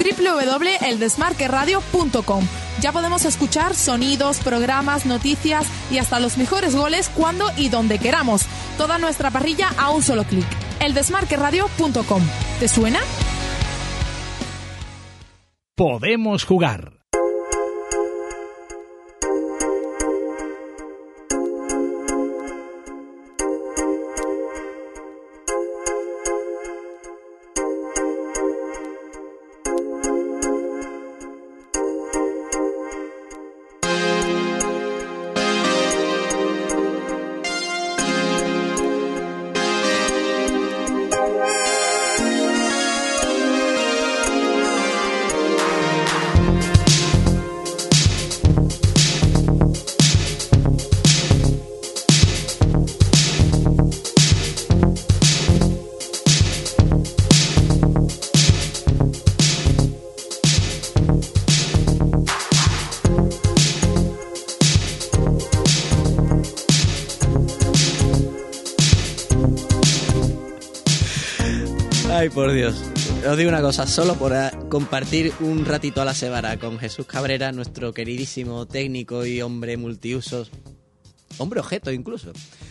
doble u doble u doble u punto el desmarque radio punto com. Ya podemos escuchar sonidos, programas, noticias y hasta los mejores goles cuando y donde queramos. Toda nuestra parrilla a un solo clic. el desmarque radio punto com. ¿Te suena? Podemos jugar. Ay, por Dios. Os digo una cosa, solo por compartir un ratito a la semana con Jesús Cabrera, nuestro queridísimo técnico y hombre multiusos, hombre objeto incluso.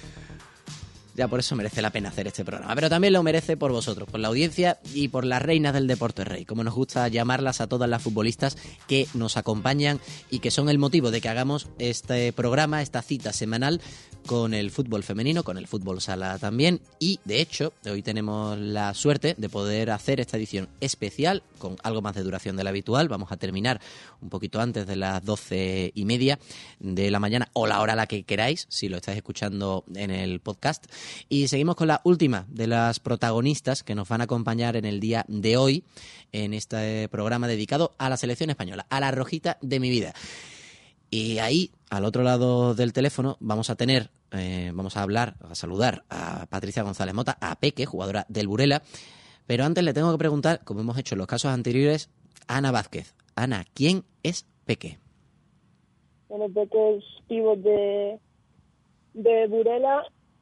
Ya por eso merece la pena hacer este programa. Pero también lo merece por vosotros, por la audiencia y por las reinas del deporte rey, como nos gusta llamarlas a todas las futbolistas que nos acompañan y que son el motivo de que hagamos este programa, esta cita semanal con el fútbol femenino, con el fútbol sala también. Y de hecho, hoy tenemos la suerte de poder hacer esta edición especial con algo más de duración de la habitual. Vamos a terminar un poquito antes de las doce y media de la mañana o la hora a la que queráis, si lo estáis escuchando en el podcast. Y seguimos con la última de las protagonistas que nos van a acompañar en el día de hoy en este programa dedicado a la selección española, a la rojita de mi vida. Y ahí, al otro lado del teléfono, vamos a tener, eh, vamos a hablar, a saludar a Patricia González Mota, a Peque, jugadora del Burela. Pero antes le tengo que preguntar, como hemos hecho en los casos anteriores, a Ana Vázquez. Ana, ¿quién es Peque? Bueno, Peque es pívot de, de Burela,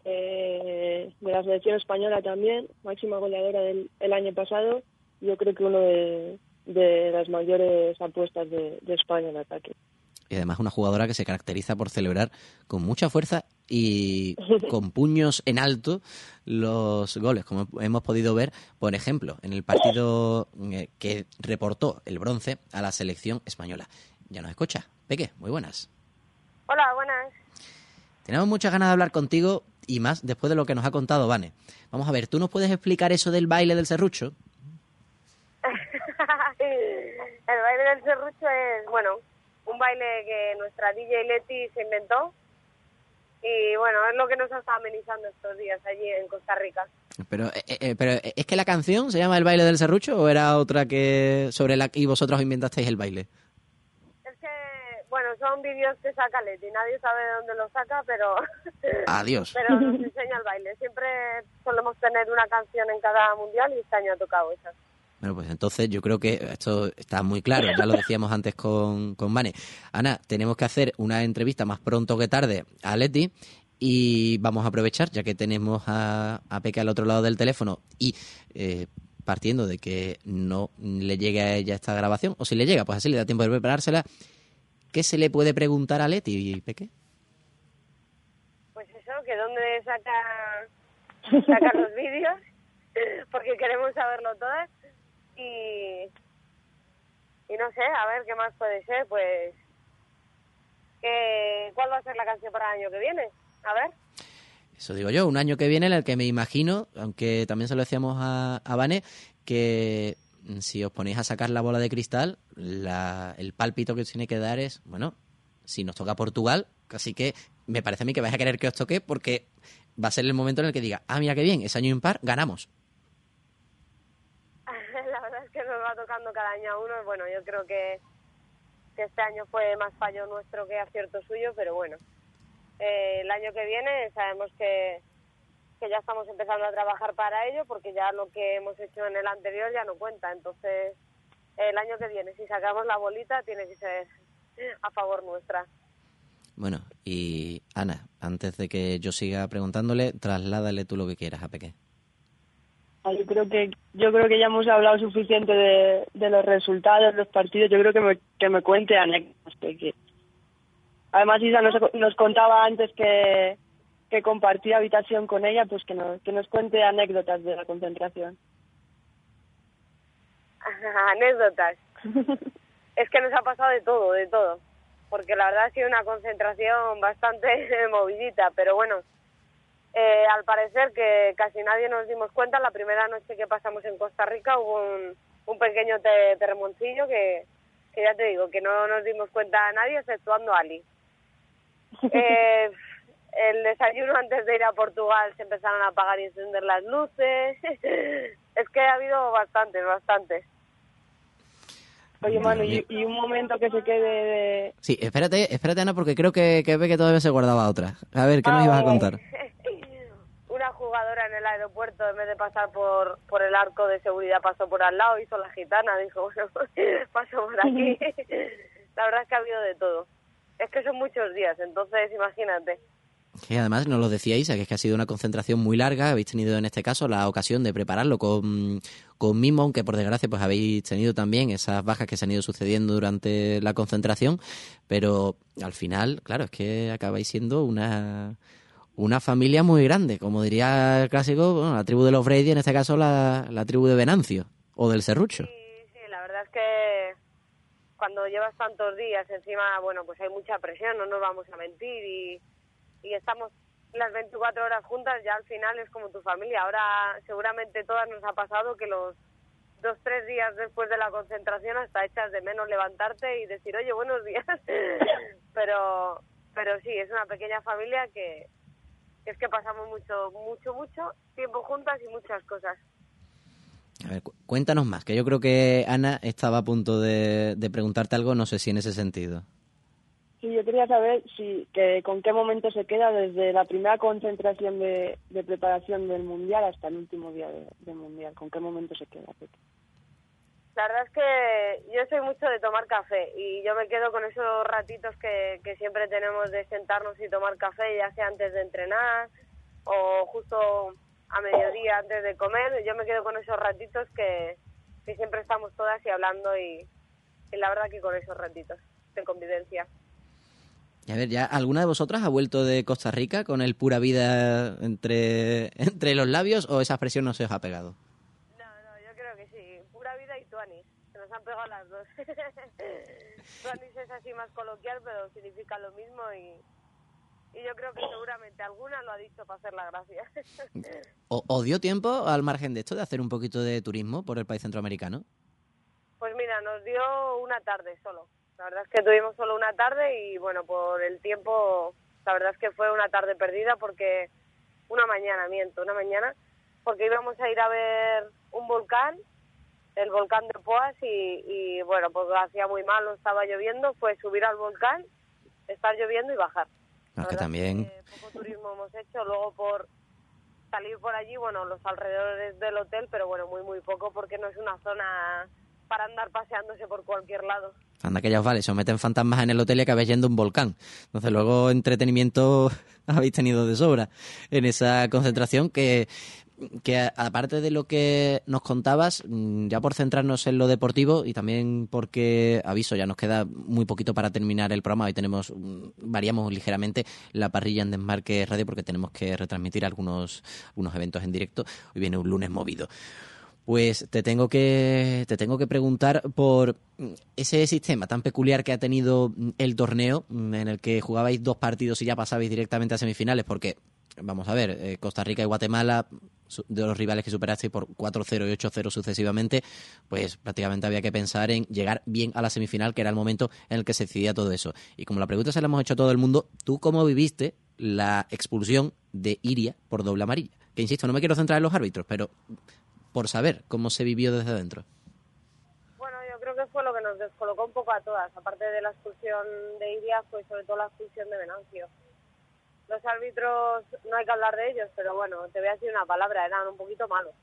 eh, de la selección española también, máxima goleadora del el año pasado. Yo creo que uno de, de las mayores apuestas de, de España en ataque. Y además una jugadora que se caracteriza por celebrar con mucha fuerza y con puños en alto los goles, como hemos podido ver, por ejemplo, en el partido que reportó el bronce a la selección española. Ya nos escucha. Peque, muy buenas. Hola, buenas. Tenemos muchas ganas de hablar contigo y más después de lo que nos ha contado Vane. Vamos a ver, ¿tú nos puedes explicar eso del baile del serrucho? El baile del serrucho es, bueno, un baile que nuestra D J Leti se inventó y bueno, es lo que nos está amenizando estos días allí en Costa Rica. Pero, eh, eh, pero ¿es que la canción se llama El baile del serrucho o era otra que sobre la que vosotros inventasteis el baile? Es que, bueno, son vídeos que saca Leti, nadie sabe de dónde los saca, pero... Adiós. Pero nos enseña el baile. Siempre solemos tener una canción en cada mundial y este año ha tocado esa. Bueno, pues entonces yo creo que esto está muy claro, ya lo decíamos antes con, con Vane. Ana, tenemos que hacer una entrevista más pronto que tarde a Leti y vamos a aprovechar, ya que tenemos a, a Peque al otro lado del teléfono y eh, partiendo de que no le llegue a ella esta grabación, o si le llega, pues así le da tiempo de preparársela, ¿qué se le puede preguntar a Leti, Peque? Pues eso, que dónde saca, saca los vídeos, porque queremos saberlo todas. Y, y no sé, a ver qué más puede ser, pues que, ¿cuál va a ser la canción para el año que viene? A ver. Eso digo yo, un año que viene en el que me imagino, aunque también se lo decíamos a, a Vane, que si os ponéis a sacar la bola de cristal, la, el pálpito que os tiene que dar es, bueno, si nos toca Portugal, así que me parece a mí que vais a querer que os toque porque va a ser el momento en el que diga, ah, mira qué bien, es año impar, ganamos. La verdad es que nos va tocando cada año a uno. Bueno, yo creo que, que este año fue más fallo nuestro que acierto suyo, pero bueno, eh, el año que viene sabemos que, que ya estamos empezando a trabajar para ello, porque ya lo que hemos hecho en el anterior ya no cuenta. Entonces, el año que viene, si sacamos la bolita, tiene que ser a favor nuestra. Bueno, y Ana, antes de que yo siga preguntándole, trasládale tú lo que quieras a Peque. Ahí creo que yo creo que ya hemos hablado suficiente de, de los resultados, los partidos. Yo creo que me, que me cuente anécdotas. Que, además, Isa nos, nos contaba antes que, que compartía habitación con ella, pues que nos, que nos cuente anécdotas de la concentración. Anécdotas. Es que nos ha pasado de todo, de todo. Porque la verdad ha sido una concentración bastante movidita, pero bueno. Eh, al parecer que casi nadie nos dimos cuenta, la primera noche que pasamos en Costa Rica hubo un, un pequeño te, terremoncillo que, que ya te digo, que no nos dimos cuenta a nadie exceptuando a Ali. Eh, el desayuno antes de ir a Portugal se empezaron a apagar y encender las luces. Es que ha habido bastantes, bastantes. Oye, Manu, y, y un momento que se quede de... Sí, espérate, espérate Ana, porque creo que, que ve que todavía se guardaba otra. A ver, ¿qué nos ah, ibas a contar? Una jugadora en el aeropuerto, en vez de pasar por por el arco de seguridad, pasó por al lado, hizo la gitana, dijo, bueno, paso por aquí. La verdad es que ha habido de todo. Es que son muchos días, entonces imagínate. Sí, además nos lo decíais, que es que ha sido una concentración muy larga, habéis tenido en este caso la ocasión de prepararlo con, con mimo, aunque por desgracia pues habéis tenido también esas bajas que se han ido sucediendo durante la concentración, pero al final, claro, es que acabáis siendo una... Una familia muy grande, como diría el clásico, bueno, la tribu de los Brady, en este caso la, la tribu de Venancio, o del Serrucho. Sí, sí, la verdad es que cuando llevas tantos días encima, bueno, pues hay mucha presión, no nos vamos a mentir, y, y estamos las veinticuatro horas juntas, ya al final es como tu familia. Ahora seguramente todas nos ha pasado que los dos, tres días después de la concentración hasta echas de menos levantarte y decir, oye, buenos días, pero, pero sí, es una pequeña familia que... es que pasamos mucho, mucho, mucho tiempo juntas y muchas cosas. A ver, cu- cuéntanos más, que yo creo que Ana estaba a punto de, de preguntarte algo, no sé si en ese sentido. Sí, yo quería saber si que con qué momento se queda desde la primera concentración de, de preparación del Mundial hasta el último día de, del Mundial. ¿Con qué momento se queda, Pepe? La verdad es que yo soy mucho de tomar café y yo me quedo con esos ratitos que, que siempre tenemos de sentarnos y tomar café, ya sea antes de entrenar o justo a mediodía antes de comer. Yo me quedo con esos ratitos que, que siempre estamos todas y hablando y, y la verdad que con esos ratitos de convivencia. Y a ver, ¿ya alguna de vosotras ha vuelto de Costa Rica con el pura vida entre, entre los labios o esa expresión no se os ha pegado? Tuanis, se nos han pegado las dos. Tuanis es así más coloquial, pero significa lo mismo y, y yo creo que seguramente alguna lo ha dicho para hacer la gracia. ¿O, ¿Os dio tiempo, al margen de esto, de hacer un poquito de turismo por el país centroamericano? Pues mira, nos dio una tarde solo. La verdad es que tuvimos solo una tarde y bueno, por el tiempo, la verdad es que fue una tarde perdida porque una mañana, miento, una mañana, porque íbamos a ir a ver un volcán, el volcán de Poás y, y bueno, pues hacía muy malo, estaba lloviendo, fue subir al volcán, estar lloviendo y bajar. No, que también... Es que poco turismo hemos hecho, luego por salir por allí, bueno, los alrededores del hotel, pero bueno, muy muy poco porque no es una zona para andar paseándose por cualquier lado. Anda que ya os vale, se os meten fantasmas en el hotel y acabáis yendo a un volcán. Entonces luego entretenimiento habéis tenido de sobra en esa concentración que... que aparte de lo que nos contabas, ya por centrarnos en lo deportivo y también porque, aviso, ya nos queda muy poquito para terminar el programa, hoy tenemos, variamos ligeramente la parrilla en Desmarque Radio porque tenemos que retransmitir algunos, algunos eventos en directo, hoy viene un lunes movido. Pues te tengo que te tengo que preguntar por ese sistema tan peculiar que ha tenido el torneo, en el que jugabais dos partidos y ya pasabais directamente a semifinales, porque vamos a ver, eh, Costa Rica y Guatemala, de los rivales que superasteis por cuatro cero y ocho cero sucesivamente, pues prácticamente había que pensar en llegar bien a la semifinal, que era el momento en el que se decidía todo eso. Y como la pregunta se la hemos hecho a todo el mundo, ¿tú cómo viviste la expulsión de Iria por doble amarilla? Que insisto, no me quiero centrar en los árbitros, pero por saber cómo se vivió desde dentro. Bueno, yo creo que fue lo que nos descolocó un poco a todas. Aparte de la expulsión de Iria, fue sobre todo la expulsión de Venancio. Los árbitros, no hay que hablar de ellos, pero bueno, te voy a decir una palabra, eran un poquito malos.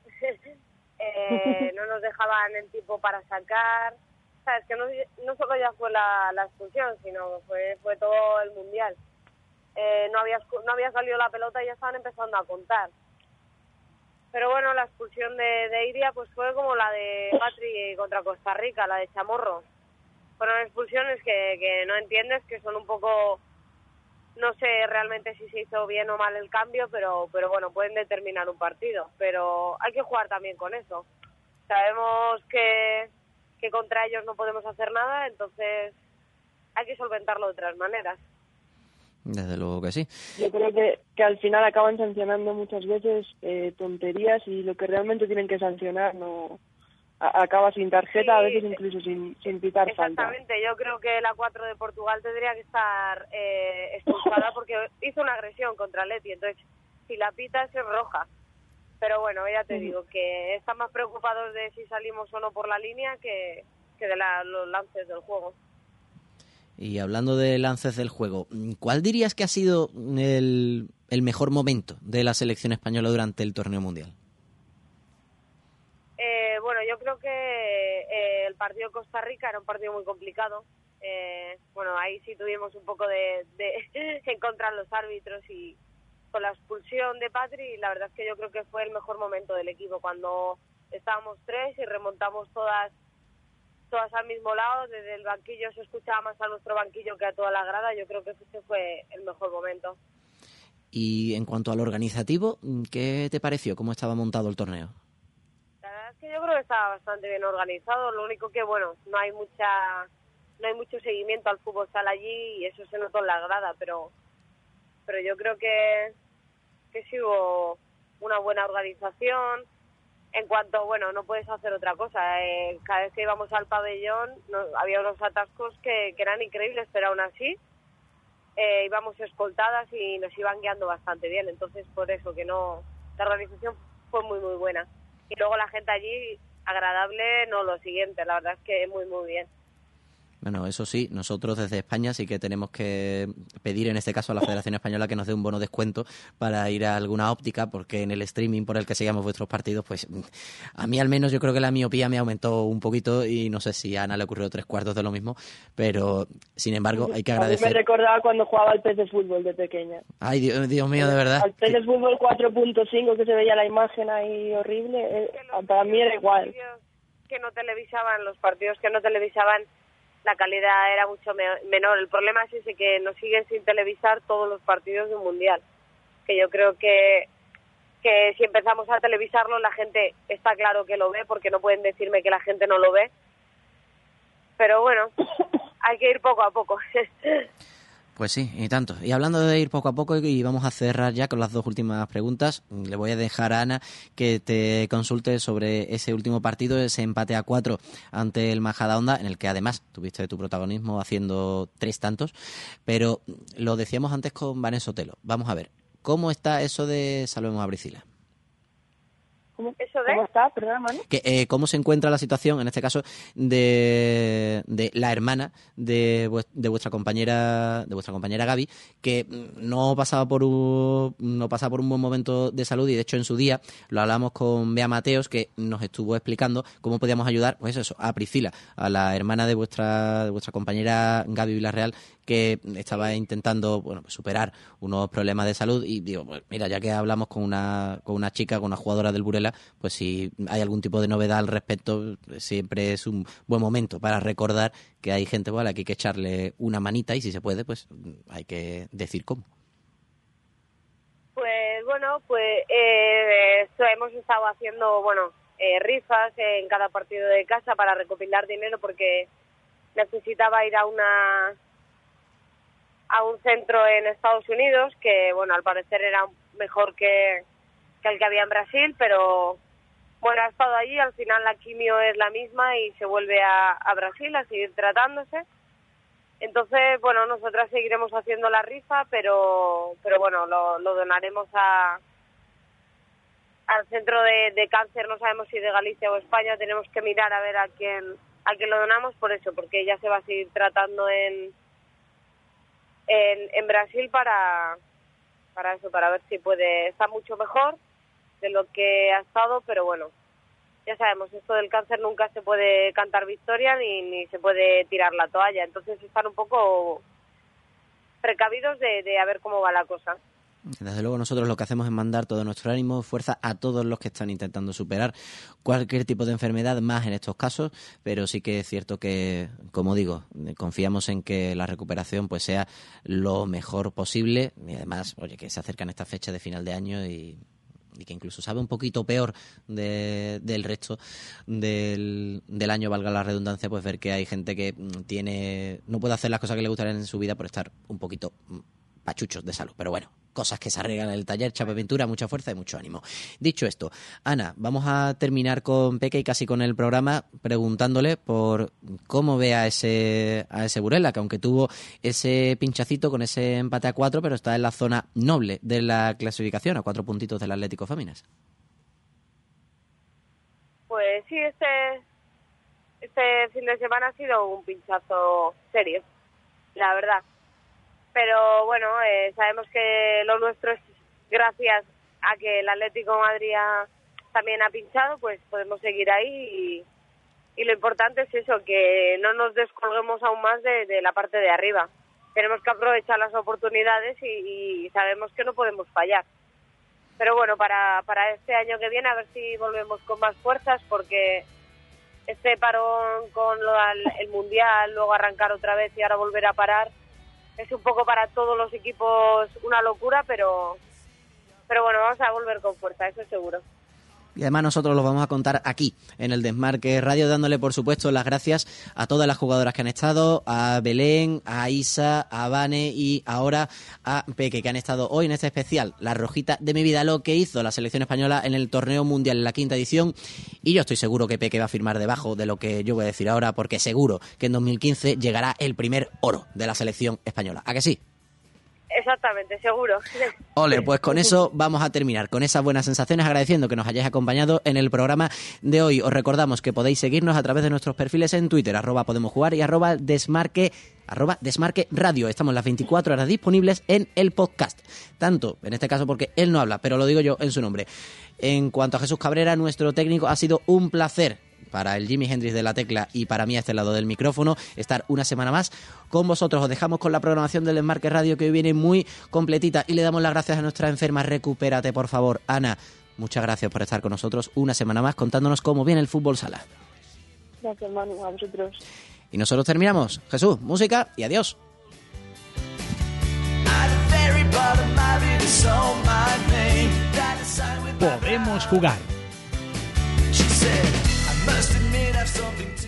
eh, no nos dejaban el tiempo para sacar. Sabes que no, no solo ya fue la, la expulsión, sino fue fue todo el mundial. Eh, no había no había salido la pelota y ya estaban empezando a contar. pero bueno, la expulsión de, de Iria pues fue como la de Patri contra Costa Rica, la de Chamorro. Fueron expulsiones que, que no entiendes, que son un poco, no sé realmente si se hizo bien o mal el cambio, pero pero bueno, pueden determinar un partido. Pero hay que jugar también con eso. Sabemos que, que contra ellos no podemos hacer nada, entonces hay que solventarlo de otras maneras. Desde luego que sí. Yo creo que, que al final acaban sancionando muchas veces eh, tonterías y lo que realmente tienen que sancionar no a, acaba sin tarjeta, sí, a veces incluso sin, sin pitar falta. Exactamente, yo creo que la cuatro de Portugal tendría que estar eh, expulsada porque hizo una agresión contra Leti, entonces si la pitas es roja. Pero bueno, ya te digo que están más preocupados de si salimos o no por la línea que, que de la, los lances del juego. Y hablando de lances del juego, ¿cuál dirías que ha sido el, el mejor momento de la selección española durante el torneo mundial? Eh, bueno, yo creo que eh, el partido de Costa Rica era un partido muy complicado. Eh, bueno, ahí sí tuvimos un poco de, de encontrar los árbitros y con la expulsión de Patri, la verdad es que yo creo que fue el mejor momento del equipo, cuando estábamos tres y remontamos todas todas al mismo lado, desde el banquillo se escuchaba más a nuestro banquillo que a toda la grada, yo creo que ese fue el mejor momento. Y en cuanto al organizativo, ¿qué te pareció? ¿Cómo estaba montado el torneo? La verdad es que yo creo que estaba bastante bien organizado, lo único que, bueno, no hay mucha no hay mucho seguimiento al fútbol sala allí y eso se notó en la grada, pero pero yo creo que, que sí hubo una buena organización. En cuanto, bueno, no puedes hacer otra cosa. Eh, cada vez que íbamos al pabellón no, había unos atascos que, que eran increíbles, pero aún así eh, íbamos escoltadas y nos iban guiando bastante bien. Entonces, por eso que no, la organización fue muy, muy buena. Y luego la gente allí, agradable, no lo siguiente, la verdad es que muy, muy bien. Bueno, eso sí, nosotros desde España sí que tenemos que pedir en este caso a la Federación Española que nos dé un bono descuento para ir a alguna óptica, porque en el streaming por el que seguíamos vuestros partidos, pues a mí al menos yo creo que la miopía me aumentó un poquito y no sé si a Ana le ocurrió tres cuartos de lo mismo, pero sin embargo hay que agradecer. A mí me recordaba cuando jugaba al P C Fútbol de pequeña. Ay, Dios, Dios mío, de verdad. Al P C Fútbol cuatro punto cinco que se veía la imagen ahí horrible, eh, para mí era igual. Que no televisaban, los partidos que no televisaban, la calidad era mucho me- menor. El problema es ese, que nos siguen sin televisar todos los partidos de un mundial. Que yo creo que, que si empezamos a televisarlo, la gente está claro que lo ve, porque no pueden decirme que la gente no lo ve. Pero bueno, hay que ir poco a poco. Pues sí, y tanto. Y hablando de ir poco a poco, y vamos a cerrar ya con las dos últimas preguntas, le voy a dejar a Ana que te consulte sobre ese último partido, ese empate a cuatro ante el Majadahonda, en el que además tuviste tu protagonismo haciendo tres tantos, pero lo decíamos antes con Vanessa Otelo. Vamos a ver, ¿cómo está eso de Salvemos a Priscila? ¿Cómo, ¿Eso de? ¿Cómo está? Perdón, Manu. Que, eh, ¿Cómo se encuentra la situación, en este caso, de, de la hermana de, de vuestra compañera de vuestra compañera Gaby, que no pasaba por un no pasaba por un buen momento de salud, y de hecho en su día lo hablamos con Bea Mateos, que nos estuvo explicando cómo podíamos ayudar, pues eso, a Priscila, a la hermana de vuestra de vuestra compañera Gaby Villarreal, que estaba intentando, bueno, pues superar unos problemas de salud, y digo, pues mira, ya que hablamos con una con una chica, con una jugadora del Burela, pues si hay algún tipo de novedad al respecto, siempre es un buen momento para recordar que hay gente, bueno, a la que hay que echarle una manita, y si se puede, pues hay que decir cómo. Pues bueno, pues eh, esto hemos estado haciendo, bueno, eh, rifas en cada partido de casa para recopilar dinero, porque necesitaba ir a una a un centro en Estados Unidos que, bueno, al parecer era mejor que, que el que había en Brasil, pero bueno, ha estado allí, al final la quimio es la misma y se vuelve a, a Brasil a seguir tratándose. Entonces, bueno, nosotras seguiremos haciendo la rifa, pero pero bueno, lo, lo donaremos a al centro de, de cáncer, no sabemos si de Galicia o España, tenemos que mirar a ver a quién a quién lo donamos, por eso, porque ella se va a seguir tratando en en, en Brasil para para eso, para ver si puede estar mucho mejor de lo que ha estado, pero bueno, ya sabemos, esto del cáncer nunca se puede cantar victoria ni, ni se puede tirar la toalla, entonces están un poco precavidos de, de a ver cómo va la cosa. Desde luego nosotros lo que hacemos es mandar todo nuestro ánimo, fuerza a todos los que están intentando superar cualquier tipo de enfermedad, más en estos casos, pero sí que es cierto que, como digo, confiamos en que la recuperación pues sea lo mejor posible y además, oye, que se acercan estas fechas de final de año y, y que incluso sabe un poquito peor de, del resto del, del año, valga la redundancia, pues ver que hay gente que tiene no puede hacer las cosas que le gustarían en su vida por estar un poquito pachuchos de salud, pero bueno, cosas que se arreglan en el taller. Chapa Pintura, mucha fuerza y mucho ánimo. Dicho esto, Ana, vamos a terminar con Peque y casi con el programa preguntándole por cómo ve a ese, a ese Burela, que aunque tuvo ese pinchacito con ese empate a cuatro, pero está en la zona noble de la clasificación, a cuatro puntitos del Atlético Faminas. Pues sí, este, este fin de semana ha sido un pinchazo serio, la verdad. Pero bueno, eh, sabemos que lo nuestro es gracias a que el Atlético de Madrid ha, también ha pinchado, pues podemos seguir ahí y, y lo importante es eso, que no nos descolguemos aún más de, de la parte de arriba. Tenemos que aprovechar las oportunidades y, y sabemos que no podemos fallar. Pero bueno, para, para este año que viene a ver si volvemos con más fuerzas, porque este parón con lo del el Mundial, luego arrancar otra vez y ahora volver a parar, es un poco para todos los equipos una locura, pero pero bueno, vamos a volver con fuerza, eso seguro. Y además nosotros lo vamos a contar aquí, en el Desmarque Radio, dándole por supuesto las gracias a todas las jugadoras que han estado, a Belén, a Isa, a Vane y ahora a Peque, que han estado hoy en este especial, La Rojita de mi vida, lo que hizo la selección española en el torneo mundial en la quinta edición. Y yo estoy seguro que Peque va a firmar debajo de lo que yo voy a decir ahora, porque seguro que en dos mil quince llegará el primer oro de la selección española. ¿A que sí? Exactamente, seguro. Ole, pues con eso vamos a terminar, con esas buenas sensaciones, agradeciendo que nos hayáis acompañado en el programa de hoy. Os recordamos que podéis seguirnos a través de nuestros perfiles en Twitter, arroba Podemos Jugar y arroba Desmarque, arroba Desmarque Radio. Estamos las veinticuatro horas disponibles en el podcast. Tanto, en este caso porque él no habla, pero lo digo yo en su nombre. En cuanto a Jesús Cabrera, nuestro técnico, ha sido un placer para el Jimi Hendrix de la tecla y para mí a este lado del micrófono estar una semana más con vosotros. Os dejamos con la programación del Desmarque Radio, que hoy viene muy completita, y le damos las gracias a nuestra enferma. Recupérate, por favor, Ana. Muchas gracias por estar con nosotros una semana más contándonos cómo viene el fútbol sala. Gracias, Manu, a vosotros. Y nosotros terminamos. Jesús, música y adiós. Podemos jugar. Must admit I've something